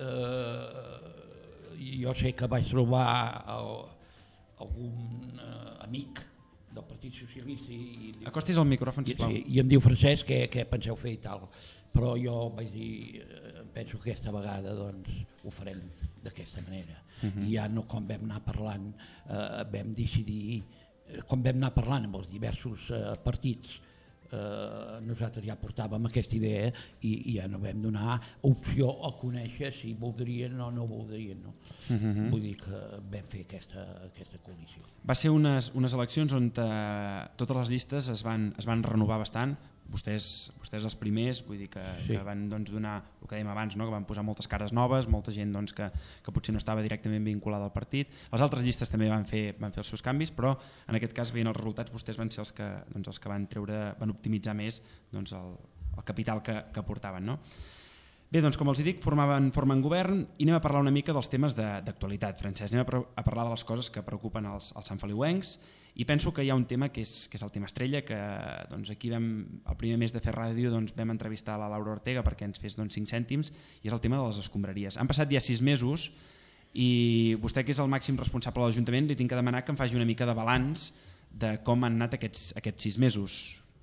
eh, jo sé que vaig trobar el, algun eh, amic del Partit Socialista i... Acostis al micròfon, sisplau. I, i em diu, Francesc, què, què penseu fer i tal. Però jo vaig dir, eh, penso que aquesta vegada doncs, ho farem d'aquesta manera. Uh-huh. I ja no, com vam anar parlant, eh, vam decidir, eh, com vam anar parlant amb els diversos eh, partits, eh, nosaltres ja portàvem aquesta idea i, i ja no vam donar opció a conèixer si voldrien o no voldrien. No? Uh-huh. Vull dir que vam fer aquesta, aquesta coalició. Va ser unes, unes eleccions on eh, totes les llistes es van, es van renovar bastant. Vostès, vostès els primers, vull dir que, sí. que van doncs, donar el que dèiem abans, no? Que van posar moltes cares noves, molta gent doncs, que, que potser no estava directament vinculada al partit. Les altres llistes també van fer, van fer els seus canvis, però en aquest cas, veient els resultats, vostès van ser els que, doncs, els que van, treure, van optimitzar més doncs, el, el capital que, que portaven. No? Bé, doncs com els dic, formaven, formen govern i anem a parlar una mica dels temes d'actualitat, Francesc. Anem a, a parlar de les coses que preocupen els, els santfeliuencs. I penso que hi ha un tema que és, que és el tema estrella, que doncs, aquí vam, el primer mes de fer ràdio doncs, vam entrevistar la Laura Ortega perquè ens fes doncs, cinc cèntims, i és el tema de les escombraries. Han passat ja sis mesos i vostè, que és el màxim responsable de l'Ajuntament, li tinc que demanar que em faci una mica de balanç de com han anat aquests, aquests sis mesos.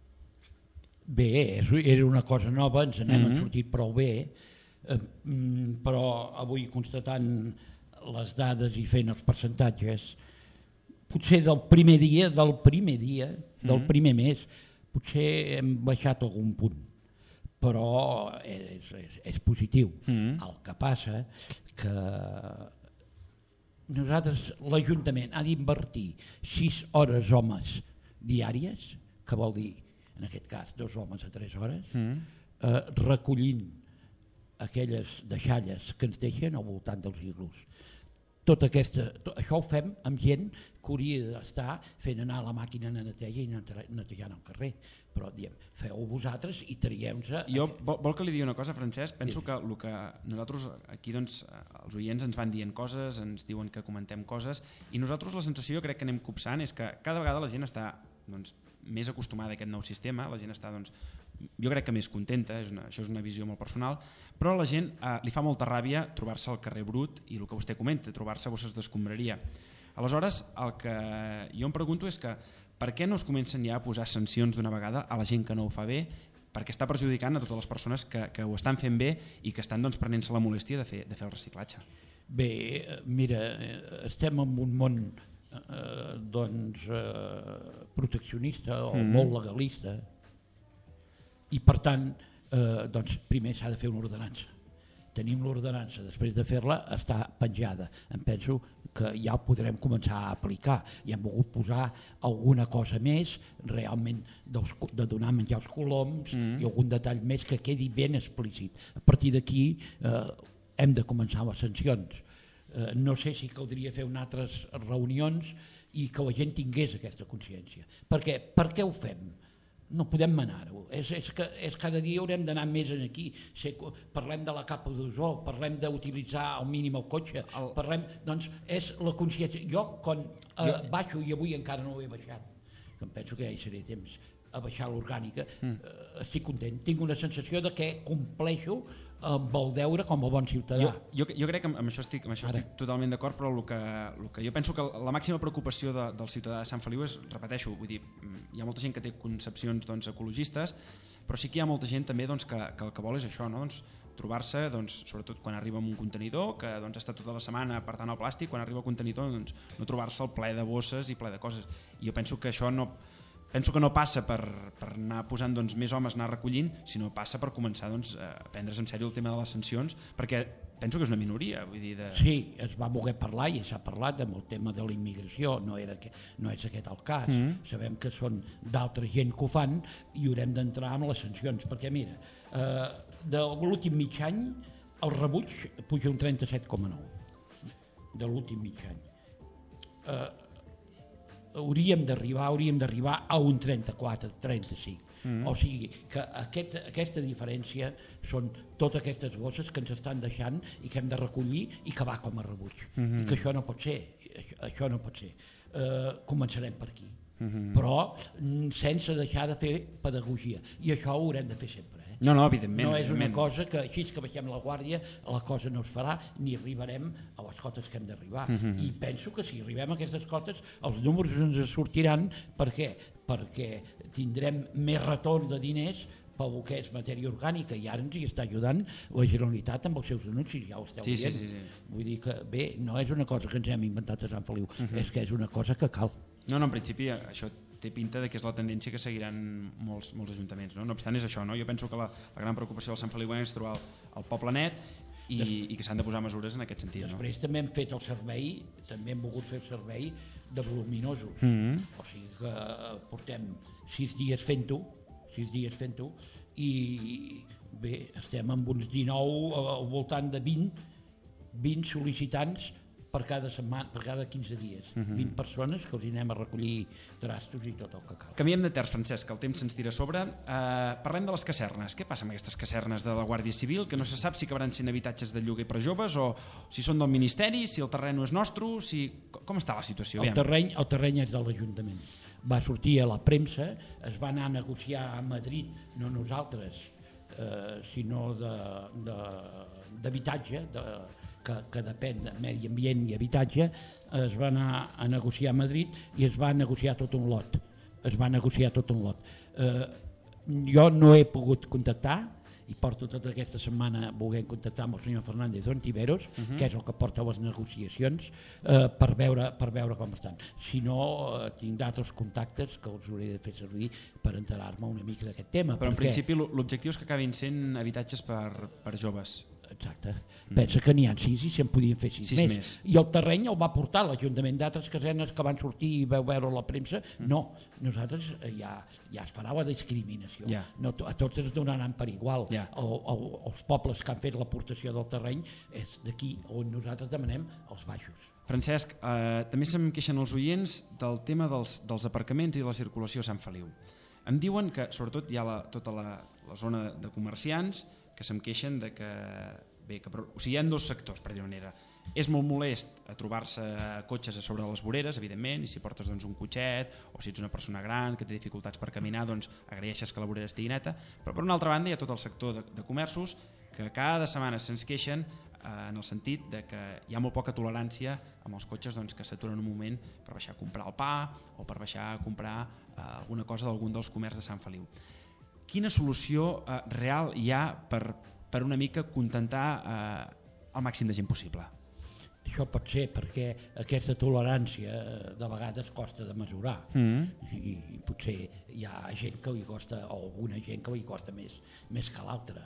Bé, era una cosa nova, ens n'hem Mm-hmm. sortit prou bé, eh, mm, però avui constatant les dades i fent els percentatges, potser del primer dia, del primer dia, del Mm-hmm. primer mes, potser hem baixat algun punt, però és, és, és positiu. Mm-hmm. El que passa que nosaltres, l'Ajuntament ha d'invertir sis hores homes diàries, que vol dir, en aquest cas, dos homes a tres hores, Mm-hmm. eh, recollint aquelles deixalles que ens deixen al voltant dels iglús. Tot aquesta, tot, això ho fem amb gent que hauria d'estar fent anar la màquina de neteja i netejant el carrer, però diem, feu-ho vosaltres i traiem-se... Jo, vol, vol que li digui una cosa, Francesc? Penso que el que nosaltres aquí, doncs, els oients ens van dient coses, ens diuen que comentem coses, i nosaltres la sensació, jo crec que anem copsant, és que cada vegada la gent està, doncs, més acostumada a aquest nou sistema, la gent està, doncs, jo crec que més contenta, és una, això és una visió molt personal, però a la gent eh, li fa molta ràbia trobar-se al carrer brut i el que vostè comenta, trobar-se a bosses d'escombraria. Aleshores, el que jo em pregunto és que per què no es comencen ja a posar sancions d'una vegada a la gent que no ho fa bé, perquè està perjudicant a totes les persones que, que ho estan fent bé i que estan, doncs, prenent-se la molèstia de fer, de fer el reciclatge. Bé, mira, estem en un món eh, doncs, eh, proteccionista o Mm. molt legalista, i per tant eh, doncs, primer s'ha de fer una ordenança. Tenim l'ordenança, després de fer-la està penjada. Em penso que ja ho podrem començar a aplicar i hem volgut posar alguna cosa més realment dels, de donar menjar als coloms Mm. i algun detall més que quedi ben explícit. A partir d'aquí eh, hem de començar les sancions. Eh, no sé si caldria fer unes altres reunions i que la gent tingués aquesta consciència. Perquè, per què ho fem? No podem manar-ho, és, és que és cada dia haurem d'anar més en aquí. Sé, parlem de la capa d'ozó, parlem d'utilitzar al mínim el cotxe, El... parlem, doncs és la consciència. Jo quan eh, Jo... baixo, i avui encara no ho he baixat, que em penso que ja hi seré temps a baixar l'orgànica, mm. eh, estic content, tinc una sensació de que compleixo amb el deure com a bon ciutadà. Jo, jo, jo crec que amb això estic, amb això estic totalment d'acord, però el que, el que jo penso que la màxima preocupació de, del ciutadà de Sant Feliu és, repeteixo, vull dir, hi ha molta gent que té concepcions, doncs, ecologistes, però sí que hi ha molta gent també, doncs, que, que el que vol és això, no? Doncs, trobar-se, doncs, sobretot quan arriba amb un contenidor, que, doncs, està tota la setmana apartant el plàstic, quan arriba el contenidor, doncs, no trobar-se el ple de bosses i ple de coses. I jo penso que això no... Penso que no passa per, per anar posant, doncs, més homes, anar recollint, sinó passa per començar, doncs, a prendre's en sèrio el tema de les sancions, perquè penso que és una minoria. Vull dir de... Sí, es va voler parlar i s'ha parlat amb el tema de la immigració, no, era que, no és aquest el cas. Mm. Sabem que són d'altra gent que ho fan i haurem d'entrar amb les sancions, perquè mira, eh, de l'últim mig any el rebuig puja un trenta-set coma nou, de l'últim mig any. Eh, hauríem d'arribar hauríem d'arribar a un trenta-quatre trenta-cinc. Mm. O sigui que aquest, aquesta diferència són totes aquestes bosses que ens estan deixant i que hem de recollir i que va com a rebuig. Mm-hmm. I que això no pot ser, això, això no pot ser. Eh, començarem per aquí. Mm-hmm. Però sense deixar de fer pedagogia. I això ho haurem de fer sempre. Eh? No, no, evidentment. No és una evidentment. cosa que així que baixem la guàrdia la cosa no es farà ni arribarem a les cotes que hem d'arribar. Mm-hmm. I penso que si arribem a aquestes cotes els números ens sortiran. Per què? Perquè tindrem més retorn de diners pel que és matèria orgànica i ara ens hi està ajudant la Generalitat amb els seus anuncis, ja ho esteu sí, dient. sí, sí, sí. Vull dir que bé, no és una cosa que ens hem inventat a Sant Feliu, Mm-hmm. és que és una cosa que cal. No, no, en principi això té pinta de que és la tendència que seguiran molts, molts ajuntaments. No? No obstant és això, no? Jo penso que la, la gran preocupació del Sant Feliuenc és trobar el, el poble net i, Des... i que s'han de posar mesures en aquest sentit. Després no? també hem fet el servei, també hem volgut fer el servei de voluminosos. Mm-hmm. O sigui que portem sis dies fent-ho, sis dies fent-ho, i bé, estem amb uns dinou, al voltant de vint, vint sol·licitants per cada setmana, per cada quinze dies. Uh-huh. vint persones que els anem a recollir trastos i tot el que cal. Canviem de terç, Francesc, que el temps se'ns tira a sobre. Uh, parlem de les casernes. Què passa amb aquestes casernes de la Guàrdia Civil? Que no se sap si acabaran sent habitatges de lloguer per joves o si són del Ministeri, si el terreny és nostre, si... Com està la situació? El terreny, el terreny és de l'Ajuntament. Va sortir a la premsa, es va anar a negociar a Madrid, no nosaltres, eh, sinó d'habitatge, de, de, que, que depèn de medi ambient i habitatge, es va anar a negociar a Madrid i es va negociar tot un lot. Es va negociar tot un lot. Eh, jo no he pogut contactar, i porto tota aquesta setmana volent contactar amb el senyor Fernández Ontiveros, uh -huh. que és el que porta les negociacions, eh, per, veure, per veure com estan. Si no, eh, tinc d'altres contactes que els hauré de fer servir per enterar-me una mica d'aquest tema. Però en perquè... principi l'objectiu és que acabin sent habitatges per, per joves. Exacte. Mm. Pensa que n'hi ha sis i se'n podien fer sis, sis més. més. I el terreny el va portar l'Ajuntament. D'altres casenes que van sortir i veu veure a la premsa, mm. no. Nosaltres ja, ja es farà la discriminació. Yeah. No, a tots ens donaran per igual. Yeah. O, o, els pobles que han fet l'aportació del terreny és d'aquí on nosaltres demanem els baixos. Francesc, eh, també se'm queixen els oients del tema dels, dels aparcaments i de la circulació a Sant Feliu. Em diuen que, sobretot, hi ha la, tota la, la zona de comerciants que se'm queixen de que, bé, que, o sigui, hi ha dos sectors, per dir-ho manera. És molt molest a trobar-se cotxes a sobre de les voreres, evidentment, i si portes doncs, un cotxet, o si ets una persona gran que té dificultats per caminar, doncs agraeixes que la vorera estigui neta, però per una altra banda hi ha tot el sector de, de comerços que cada setmana se'ns queixen eh, en el sentit de que hi ha molt poca tolerància amb els cotxes doncs, que s'aturen un moment per baixar a comprar el pa o per baixar a comprar eh, alguna cosa d'algun dels comerços de Sant Feliu. Quina solució eh, real hi ha per, per una mica contentar eh, el màxim de gent possible? Això pot ser perquè aquesta tolerància de vegades costa de mesurar. Mm. I, i potser hi ha gent que li costa, o alguna gent que li costa més, més que l'altra.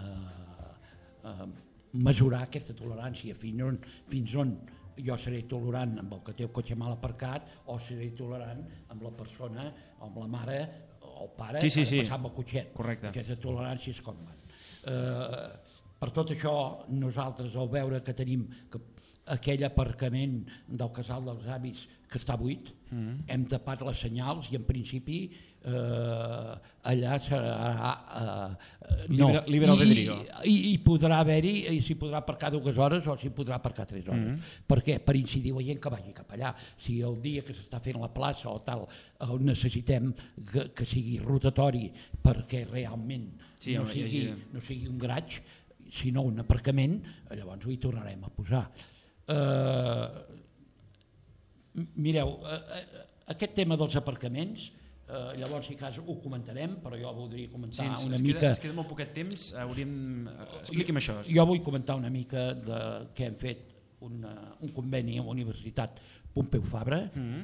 Uh, uh, mesurar aquesta tolerància fins on, fins on jo seré tolerant amb el que té el cotxe mal aparcat o seré tolerant amb la persona o amb la mare o el pare sí, sí, que ha de sí. passar amb el cotxet. Correcte. Aquestes toleràncies com van. Uh, per tot això, nosaltres al veure que tenim que aquell aparcament del Casal dels Avis que està buit, mm. hem tapat les senyals i en principi eh, allà serà eh, no. Libre albedrío. I, i, i podrà haver-hi, i s'hi podrà aparcar dues hores o s'hi podrà aparcar tres hores. Mm. Per què? Per incidir la gent que vagi cap allà. Si el dia que s'està fent la plaça o tal el necessitem que, que sigui rotatori perquè realment sí, no, sigui, hagi... no sigui un garatge, sinó un aparcament, llavors ho hi tornarem a posar. Uh, mireu, uh, aquest tema dels aparcaments, uh, llavors si cas ho comentarem, però jo voldria comentar sí, una es mica... Queda, es queda molt poquet temps, hauríem... Expliqui'm jo, això. Jo vull comentar una mica de, que hem fet una, un conveni amb la Universitat Pompeu Fabra mm-hmm.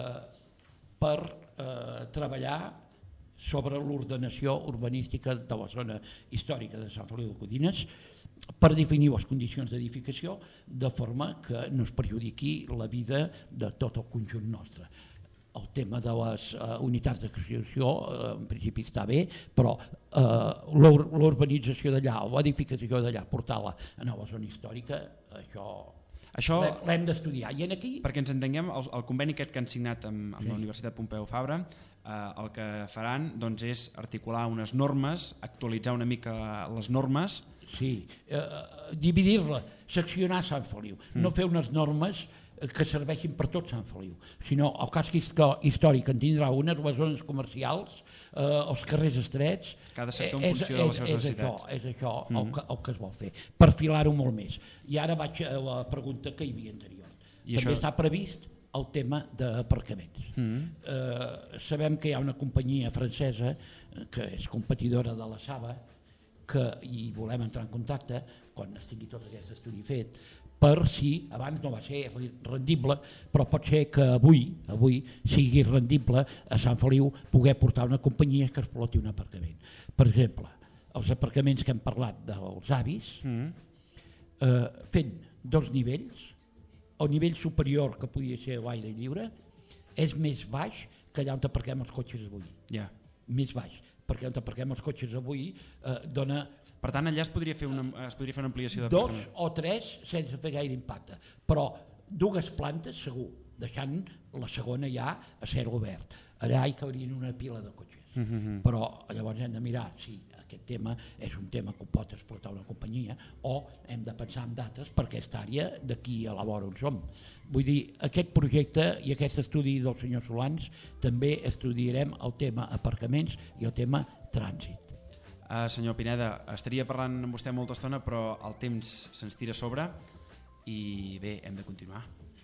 uh, per uh, treballar sobre l'ordenació urbanística de la zona històrica de Sant Feliu de Codines per definir les condicions d'edificació de forma que no es perjudiqui la vida de tot el conjunt nostre. El tema de les uh, unitats d'execució uh, en principi està bé, però uh, l'urbanització d'allà o l'edificació d'allà, portar-la a nova zona històrica, això... Això l'hem d'estudiar. I en aquí... Perquè ens entenguem, el, el conveni aquest que han signat amb, amb sí. la Universitat Pompeu Fabra, eh, el que faran doncs, és articular unes normes, actualitzar una mica les normes... Sí, eh, dividir-la, seccionar Sant Feliu, mm. no fer unes normes que serveixin per tot Sant Feliu, sinó el casc històric en tindrà unes, les zones comercials, eh, els carrers estrets... Cada sector en funció és, de les seves és necessitats. Això, és això mm. el, que, el que es vol fer, perfilar-ho molt més. I ara vaig a la pregunta que hi havia anterior. I També això... està previst el tema d'aparcaments. Mm. Eh, sabem que hi ha una companyia francesa que és competidora de la Saba, que hi volem entrar en contacte quan es tingui tot aquest estudi fet, per si, abans no va ser rendible, però pot ser que avui avui sigui rendible a Sant Feliu poder portar una companyia que exploti un aparcament. Per exemple, els aparcaments que hem parlat dels avis, mm. eh, fent dos nivells, el nivell superior, que podia ser l'aire lliure, és més baix que allà on aparquem els cotxes avui. Yeah. Més baix, perquè on aparquem els cotxes avui eh, dona... Per tant, allà es podria fer una, es podria fer una ampliació de... Dos o tres sense fer gaire impacte, però dues plantes segur, deixant la segona ja a cel obert. Allà hi caurien una pila de cotxes. Mm-hmm. Però llavors hem de mirar si aquest tema és un tema que pot explotar una companyia o hem de pensar en d'altres per aquesta àrea d'aquí a la vora on som. Vull dir, aquest projecte i aquest estudi del senyor Solans també estudiarem el tema aparcaments i el tema trànsit. Uh, senyor Pineda, estaria parlant amb vostè molta estona, però el temps se'ns tira a sobre i bé, hem de continuar.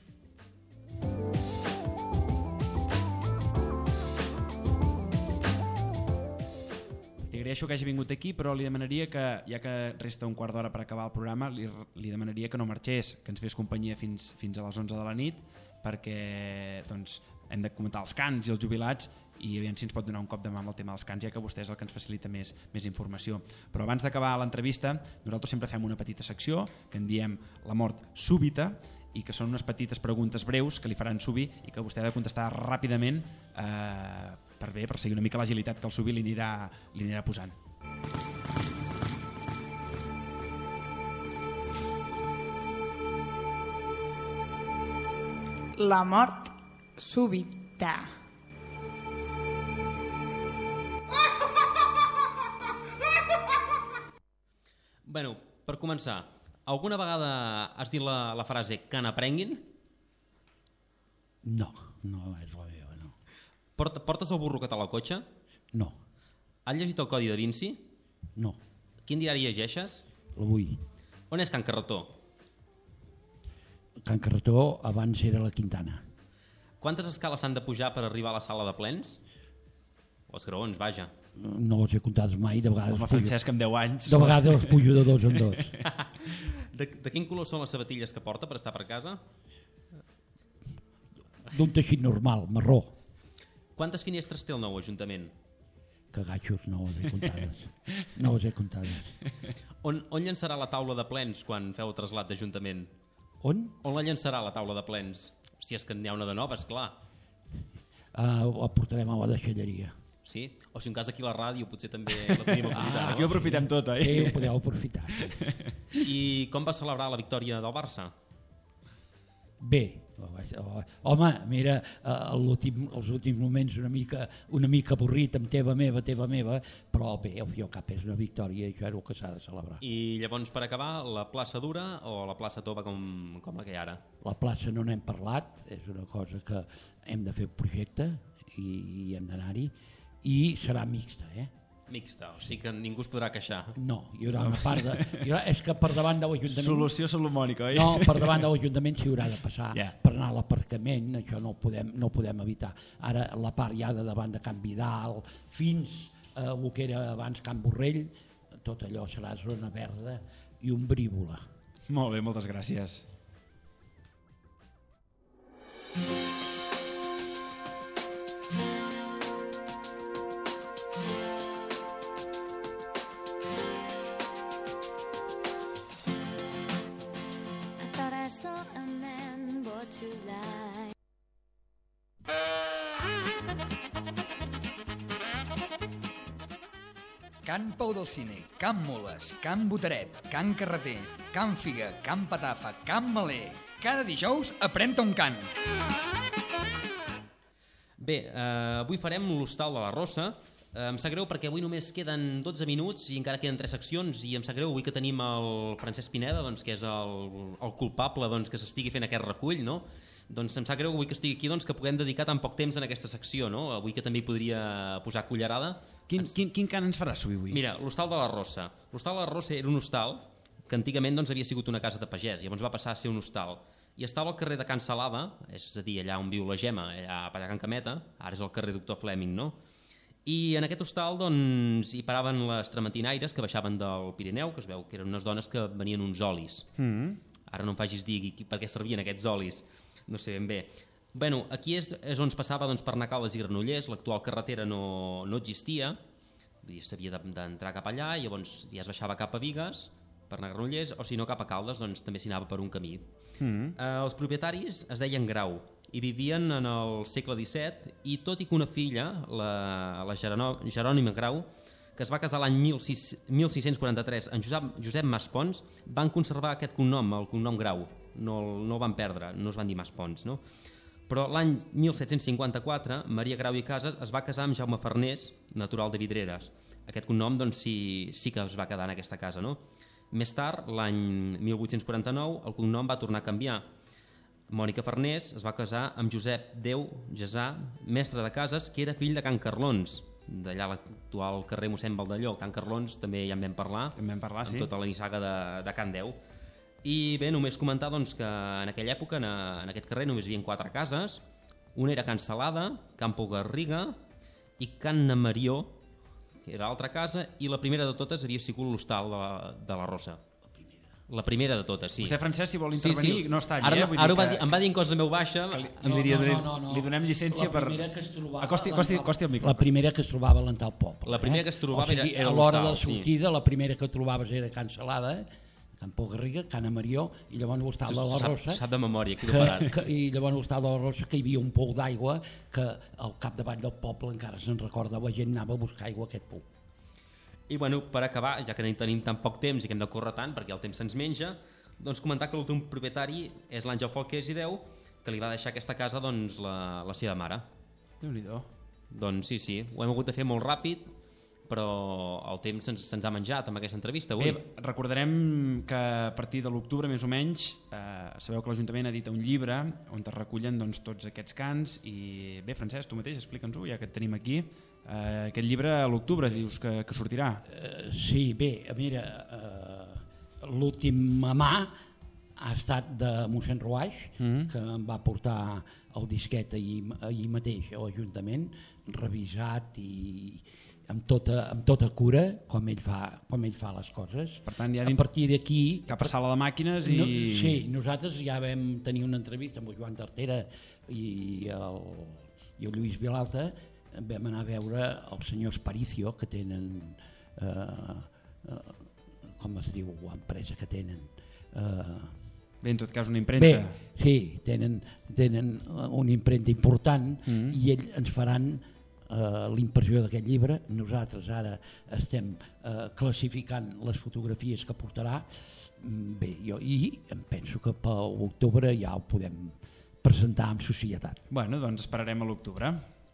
Li agraeixo que hagi vingut aquí, però li demanaria que, ja que resta un quart d'hora per acabar el programa, li, li demanaria que no marxés, que ens fes companyia fins, fins a les onze de la nit, perquè doncs, hem de comentar els cants i els jubilats i aviam si ens pot donar un cop de mà amb el tema dels cants, ja que vostè és el que ens facilita més, més informació. Però abans d'acabar l'entrevista, nosaltres sempre fem una petita secció que en diem la mort súbita i que són unes petites preguntes breus que li faran Subi i que vostè ha de contestar ràpidament eh, per bé, per seguir una mica l'agilitat que el Subi li anirà, li anirà posant. La mort súbita. Bueno, per començar, alguna vegada has dit la, la frase que n'aprenguin? No, no és la meva, no. Port, portes el burro català al cotxe? No. Has llegit el Codi da Vinci? No. Quin diari llegeixes? L'Avui. On és Can Carretó? Can Carretó abans era la Quintana. Quantes escales s'han de pujar per arribar a la sala de plens? O els graons, vaja. No els he comptat mai, de vegades... Home, Francesc, amb deu anys. De vegades els pujo de dos en dos. de, de quin color són les sabatilles que porta per estar per casa? D'un teixit normal, marró. Quantes finestres té el nou Ajuntament? Cagatxos, no les he comptades. No les he comptades. On, on llançarà la taula de plens quan feu el trasllat d'Ajuntament? On? On la llançarà la taula de plens? Si és que n'hi ha una de nova, esclar. Uh, la portarem a la deixalleria. Sí? O si un cas aquí a la ràdio potser també la tenim aprofitada. Ah, aquí ho aprofitem tot, oi? Sí, ho podeu aprofitar. Sí. I com va celebrar la victòria del Barça? Bé. Home, mira, últim, els últims moments una mica, una mica avorrit amb teva meva, teva meva, però bé, al fi i al cap és una victòria i això és el que s'ha de celebrar. I llavors, per acabar, la plaça dura o la plaça tova com, com la que hi ha ara? La plaça no n'hem parlat, és una cosa que hem de fer un projecte i, i hem d'anar-hi, i serà mixta, eh? Mixta, o sigui que ningú es podrà queixar. No, hi haurà una part de... Haurà, és que per davant de l'Ajuntament... Solució salomònica, oi? No, per davant de l'Ajuntament s'hi haurà de passar yeah. per anar a l'aparcament, això no ho podem, no ho podem evitar. Ara la part ja de davant de Can Vidal, fins a el que era abans Can Borrell, tot allò serà zona verda i ombrívola. Molt bé, moltes gràcies. Can Pau del Cine, Can Moles, Can Boteret, Can Carreter, Can Figa, Can Patafa, Can Maler. Cada dijous aprèn-te un cant. Bé, eh, avui farem l'Hostal de la Rossa. Eh, em sap greu perquè avui només queden dotze minuts i encara queden tres seccions i em sap greu avui que tenim el Francesc Pineda, doncs, que és el, el culpable doncs, que s'estigui fent aquest recull, no? Doncs em sap greu avui que estigui aquí doncs, que puguem dedicar tan poc temps en aquesta secció, no? Avui que també hi podria posar cullerada. Quin, quin, quin cant ens farà subir avui? Mira, l'Hostal de la Rossa. L'Hostal de la Rossa era un hostal que antigament doncs, havia sigut una casa de pagès, llavors va passar a ser un hostal. I estava al carrer de Can Salada, és a dir, allà on viu la Gemma, allà a Can Cameta, ara és el carrer Doctor Fleming, no? I en aquest hostal doncs, hi paraven les tramentinaires que baixaven del Pirineu, que es veu que eren unes dones que venien uns olis. Mm. Ara no em facis dir per què servien aquests olis, no sé ben bé. Bueno, aquí és, és on es passava doncs, per anar a Caldes i Granollers, l'actual carretera no, no existia, s'havia d'entrar cap allà, i llavors ja es baixava cap a Bigues per anar a Granollers, o si no cap a Caldes, doncs també s'hi anava per un camí. Mm. Eh, els propietaris es deien Grau i vivien en el segle disset, i tot i que una filla, la, la Jerònima Grau, que es va casar l'any mil sis-cents quaranta-tres en Josep, Josep Maspons, van conservar aquest cognom, el cognom Grau, no, no el van perdre, no es van dir Maspons, no? Però l'any mil set-cents cinquanta-quatre, Maria Grau i Casas es va casar amb Jaume Farnés, natural de Vidreres. Aquest cognom doncs, sí, sí que es va quedar en aquesta casa, no? Més tard, l'any mil vuit-cents quaranta-nou, el cognom va tornar a canviar. Mònica Farnés es va casar amb Josep Déu Gesà, mestre de cases, que era fill de Can Carlons, d'allà a l'actual carrer mossèn Baldelló, Can Carlons, també ja en vam parlar, també vam parlar, amb sí. tota la nissaga de, de Can Deu. I bé, només comentar doncs, que en aquella època en, en aquest carrer només hi havia quatre cases. Una era Can Salada, Campo Garriga i Can Namarió, que era l'altra casa, i la primera de totes havia sigut l'hostal de, la, de la Rosa. La primera de totes, sí. Vostè, Francesc, si vol intervenir, sí, sí. no està allà. Ara, eh? Vull ara dir va que, dir, em va dir en cosa de veu baixa, li, em diria... No, no, no, no. Li donem llicència per... Trobava, acosti, costi, costi el micròfon. La primera que es trobava a l'ental poble. La primera que es trobava o sigui, era, era a l'hora de l'hostal, sortida, sí. La primera que trobaves era Can Salada, Campo Garriga, Can Amarió, i llavors l'hostal de la Rosa... Sap de memòria, aquí que, que, I llavors l'hostal de la Rosa, que hi havia un pou d'aigua que al capdavall del poble encara se'n recorda, la gent anava a buscar aigua a aquest pou. I bueno, per acabar, ja que tenim tan poc temps i que hem de córrer tant perquè el temps se'ns menja, doncs comentar que l'últim propietari és l'Àngel Falqués i Déu, que li va deixar aquesta casa doncs, la, la seva mare. Déu-n'hi-do. Doncs sí, sí, ho hem hagut de fer molt ràpid, però el temps se'ns, se'ns ha menjat amb aquesta entrevista avui. Bé, recordarem que a partir de l'octubre, més o menys, eh, sabeu que l'Ajuntament ha edita un llibre on es recullen doncs, tots aquests cants i bé, Francesc, tu mateix explica'ns-ho, ja que et tenim aquí. Eh, aquest llibre a l'octubre dius que, que sortirà. Uh, sí, bé, mira, uh, l'última mà ha estat de mossèn Ruaix, mm-hmm. que em va portar el disquet ahir, ahir mateix a l'Ajuntament, revisat i amb tota, amb tota cura com ell, fa, com ell fa les coses. Per tant, ja a partir d'aquí cap a sala de màquines i... No, sí, nosaltres ja vam tenir una entrevista amb el Joan Tartera i el, i el Lluís Vilalta. Vam anar a veure el senyor Esparicio, que tenen eh, eh, com es diu l'empresa que tenen eh, bé, en tot cas una impremta. Bé, sí, tenen, tenen una impremta important mm-hmm. i ells ens faran Uh, l'impressió d'aquest llibre. Nosaltres ara estem uh, classificant les fotografies que portarà. Bé, jo i em penso que per l'octubre ja el podem presentar amb societat. Bueno, doncs esperarem a l'octubre.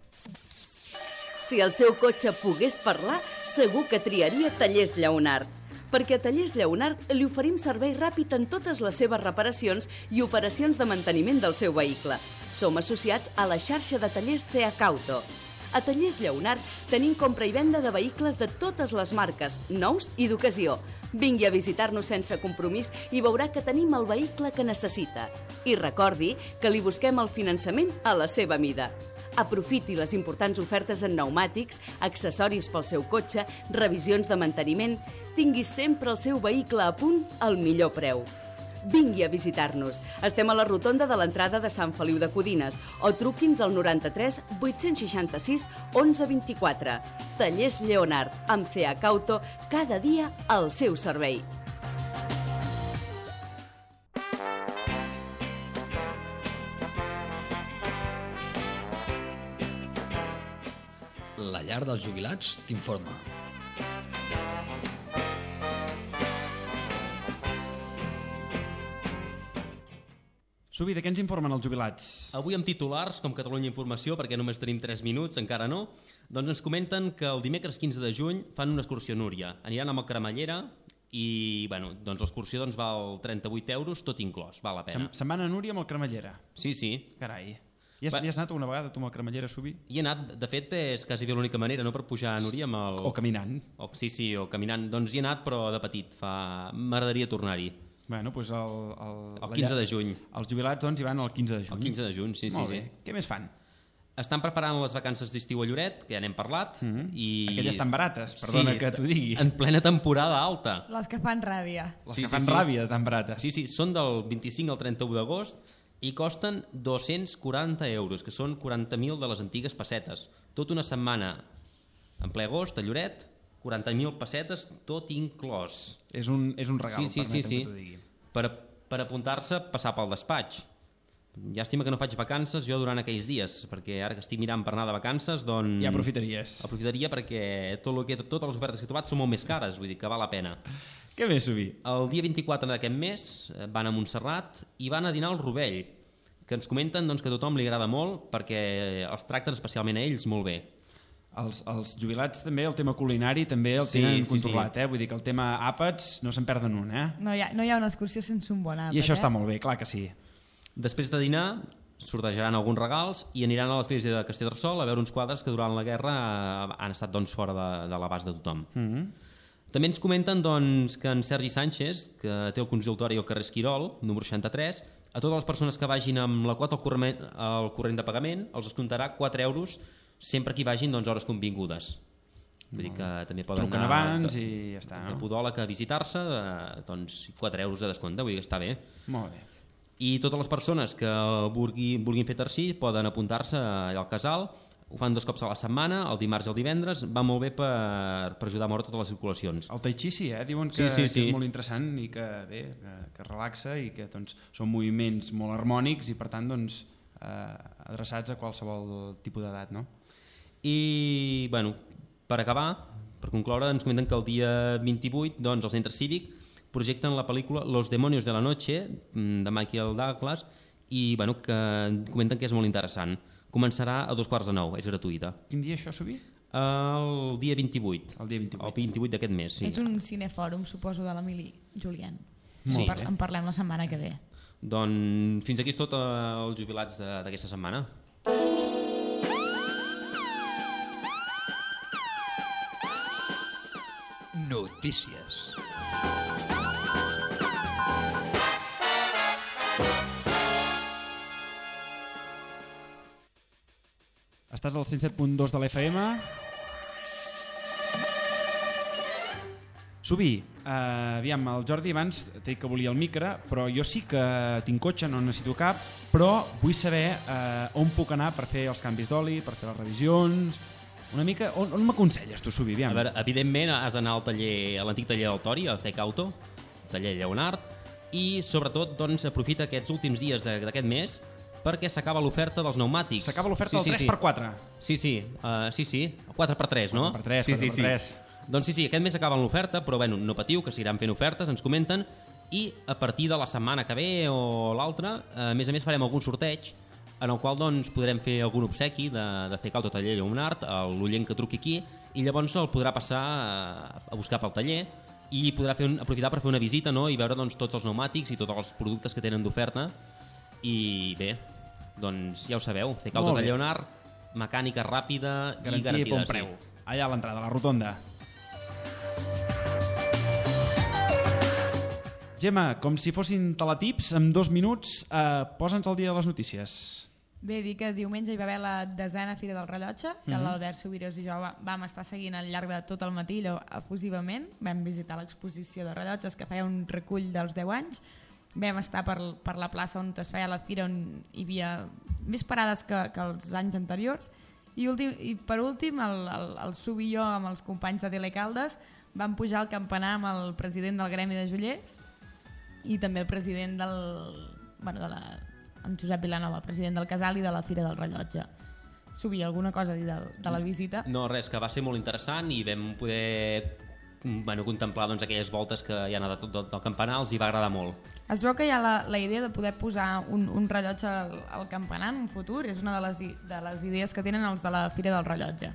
Si el seu cotxe pogués parlar, segur que triaria Tallers Lleonart. Perquè a Tallers Lleonart li oferim servei ràpid en totes les seves reparacions i operacions de manteniment del seu vehicle. Som associats a la xarxa de tallers C H Auto. A Tallers Lleonart tenim compra i venda de vehicles de totes les marques, nous i d'ocasió. Vingui a visitar-nos sense compromís i veurà que tenim el vehicle que necessita. I recordi que li busquem el finançament a la seva mida. Aprofiti les importants ofertes en pneumàtics, accessoris pel seu cotxe, revisions de manteniment. Tingui sempre el seu vehicle a punt al millor preu. Vingui a visitar-nos. Estem a la rotonda de l'entrada de Sant Feliu de Codines o truqui'ns al noranta-tres vuit-cents seixanta-sis onze vint-i-quatre. Tallers Lleonart, amb C H Auto, cada dia al seu servei. La llar dels jubilats t'informa. Subi, de què ens informen els jubilats? Avui amb titulars, com Catalunya Informació, perquè només tenim tres minuts, encara no, doncs ens comenten que el dimecres quinze de juny fan una excursió a Núria. Aniran amb el Cremallera i bueno, doncs l'excursió doncs, val trenta-vuit euros, tot inclòs, val la pena. Se'n van a Núria amb el Cremallera? Sí, sí. Carai. I has, hi has anat una vegada tu amb el Cremallera, Subi? Hi he anat, de fet és quasi bé l'única manera, no, per pujar a Núria amb el... O caminant. O, sí, sí, o caminant. Doncs hi he anat, però de petit. Fa... M'agradaria tornar-hi. Bueno, doncs el, el, el quinze de juny. Els jubilats doncs, hi van el quinze de juny. El quinze de juny, sí, Molt sí. bé. sí. Què més fan? Estan preparant les vacances d'estiu a Lloret, que ja n'hem parlat. Mm-hmm. i... Aquelles tan barates, perdona sí, que t'ho digui. En plena temporada alta. Les que fan ràbia. Les sí, que sí, fan sí. ràbia, tan barates. Sí, sí, són del vint-i-cinc al trenta-u d'agost i costen dos-cents quaranta euros, que són quaranta mil de les antigues pessetes. Tota una setmana en ple agost a Lloret, quaranta mil pessetes, tot inclòs. És un, és un regal, sí, sí, permetem sí, sí. que t'ho digui. Per, per apuntar-se, passar pel despatx. Llàstima que no faig vacances jo durant aquells dies, perquè ara que estic mirant per anar de vacances, doncs... Ja aprofitaries. Aprofitaria perquè tot lo que, totes les ofertes que he trobat són molt més cares, vull dir que val la pena. Què més, Subi? El dia vint-i-quatre d'aquest mes van a Montserrat i van a dinar al Rovell, que ens comenten doncs, que a tothom li agrada molt perquè els tracten especialment a ells molt bé. Els, els jubilats també, el tema culinari també el Sí, tenen sí, controlat, sí. eh? Vull dir que el tema àpats no se'n perden un, eh? No hi ha, no hi ha una excursió sense un bon àpat, I això eh? està molt bé, clar que sí. Després de dinar sortejaran alguns regals i aniran a l'església de Castellterçol a veure uns quadres que durant la guerra han estat doncs, fora de, de l'abast de tothom. Mm-hmm. També ens comenten doncs, que en Sergi Sánchez, que té el consultori al carrer Esquirol, número seixanta-tres, a totes les persones que vagin amb la quota al corrent, al corrent de pagament els descomptarà quatre euros sempre que hi vagin doncs, hores convingudes. Vull dir que també poden truquen anar abans de, i ja està, no? de Podòleg a visitar-se, doncs quatre euros de descompte, vull dir que està bé. Molt bé. I totes les persones que vulguin, vulguin fer tercí poden apuntar-se al casal, ho fan dos cops a la setmana, el dimarts i el divendres, va molt bé per, per ajudar a moure totes les circulacions. El tai chi sí, eh? Diuen que, sí, sí, sí. que és molt interessant i que bé, que, que relaxa i que doncs, són moviments molt harmònics i per tant doncs, eh, adreçats a qualsevol tipus d'edat, no? I, bueno, per acabar, per concloure, ens comenten que el dia vint-i-vuit doncs, el Centre Cívic projecten la pel·lícula Los demonios de la noche de Michael Douglas i bueno, que comenten que és molt interessant. Començarà a dos quarts de nou, és gratuïta. Quin dia això, Subí? El dia vint-i-vuit. El dia vint-i-vuit. El vint-i-vuit d'aquest mes, sí. És un cinefòrum, suposo, de l'Emili Julián. Sí. Par en parlem la setmana que ve. Doncs fins aquí és tot els jubilats d'aquesta setmana. Notícies. Estàs al cent set punt dos de l'F M. Subí, eh, aviam, el Jordi abans t'he dit que volia el micro, però jo sí que tinc cotxe, no necessito cap, però vull saber eh, on puc anar per fer els canvis d'oli, per fer les revisions, una mica, on, on m'aconselles tu, Subí, aviam? A veure, evidentment has d'anar al taller, a l'antic taller del Tori, al Tec Auto, taller Lleonard, i sobretot doncs, aprofita aquests últims dies d'aquest mes perquè s'acaba l'oferta dels pneumàtics. S'acaba l'oferta sí, del sí, tres per quatre. Sí, sí, uh, sí, sí, quatre per tres, no? quatre per tres, sí, quatre sí, per sí. tres. Doncs sí, sí, aquest mes acaben l'oferta, però bueno, no patiu, que seguiran fent ofertes, ens comenten, i a partir de la setmana que ve o l'altra, a més a més farem algun sorteig en el qual doncs, podrem fer algun obsequi de, de fer Auto Taller Lleonard, l'oient que truqui aquí, i llavors el podrà passar a, a buscar pel taller i podrà fer un, aprofitar per fer una visita, no?, i veure doncs, tots els pneumàtics i tots els productes que tenen d'oferta. I bé, doncs ja ho sabeu, fer Auto Taller Lleonard, mecànica ràpida i garantida. Garantia i bon preu. Sí. Allà a l'entrada, a la rotonda. Gemma, com si fossin teletips, en dos minuts, eh, posa'ns al dia de les notícies. Bé, dir que diumenge hi va haver la desena Fira del Rellotge, que Mhm. l'Albert Subirós i jo va- vam estar seguint al llarg de tot el matí allò efusivament. Vam visitar l'exposició de rellotges que feia un recull dels deu anys. Vam estar per, per la plaça on es feia la fira, on hi havia més parades que, que els anys anteriors. I, últim, i per últim, el, el, el Sub i jo amb els companys de Telecaldes vam pujar al campanar amb el president del Gremi de Joiers i també el president del... Bueno, de la, en Josep Vilanova, el president del Casal i de la Fira del Rellotge. Subir alguna cosa a dir de, de la visita? No, res, que va ser molt interessant i vam poder bueno, contemplar doncs, aquelles voltes que hi ha anat del, del campanar, els hi va agradar molt. Es veu que hi ha la, la idea de poder posar un, un rellotge al, al campanar en un futur, és una de les, de les idees que tenen els de la Fira del Rellotge.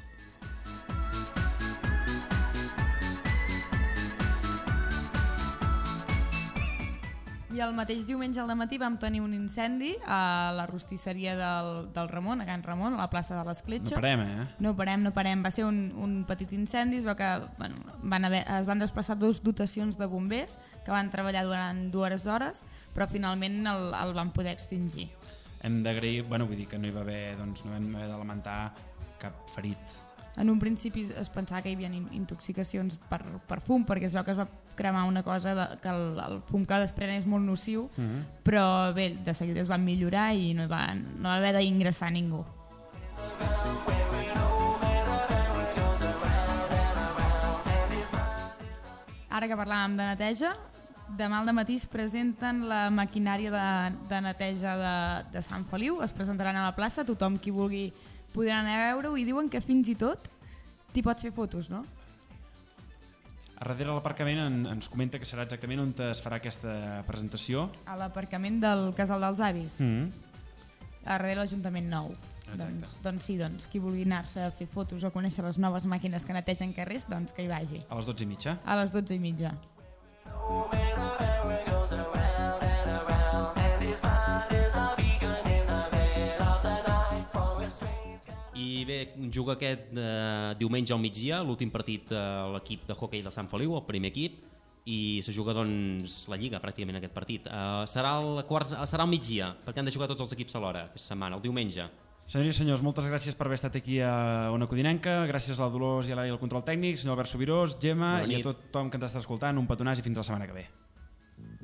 I el mateix diumenge al matí vam tenir un incendi a la rostisseria del, del Ramon, a Can Ramon, a la plaça de l'Escletxa. No parem, eh? No parem, no parem. Va ser un, un petit incendi, es veu que bueno, van haver, es van desplaçar dos dotacions de bombers que van treballar durant dues hores, però finalment el, el van poder extingir. Hem d'agrair, bueno, vull dir que no hi va haver, doncs no vam haver de lamentar cap ferit. En un principi es pensava que hi havia intoxicacions per, per fum, perquè es veu que es va cremar una cosa de, que el, el fum que desprèn és molt nociu, Mm-hmm. però bé, de seguida es van millorar i no va, no va haver d'ingressar ningú. Ara que parlàvem de neteja, demà al dematí es presenten la maquinària de, de neteja de, de Sant Feliu, es presentaran a la plaça, tothom qui vulgui podrà anar a veure-ho i diuen que fins i tot t'hi pots fer fotos, no? A darrere de l'aparcament en, ens comenta que serà exactament on es farà aquesta presentació. A l'aparcament del Casal dels Avis, Mm-hmm. a darrere de l'Ajuntament Nou. Doncs, doncs sí, doncs, qui vulgui anar-se a fer fotos o conèixer les noves màquines que netegen carrers, doncs que hi vagi. A les dotze i mitja. A les dotze i mitja. juga aquest eh, diumenge al migdia, l'últim partit de l'equip de hoquei de Sant Feliu, el primer equip, i se juga doncs, la Lliga pràcticament aquest partit. Eh, serà, el quart, serà al migdia, perquè han de jugar tots els equips alhora aquesta setmana, el diumenge. Senyors i senyors, moltes gràcies per haver estat aquí a Ona Codinenca, gràcies a la Dolors i a l'Ari al control tècnic, senyor Albert Subirós, Gemma i a tothom que ens està escoltant, un petonàs i fins la setmana que ve.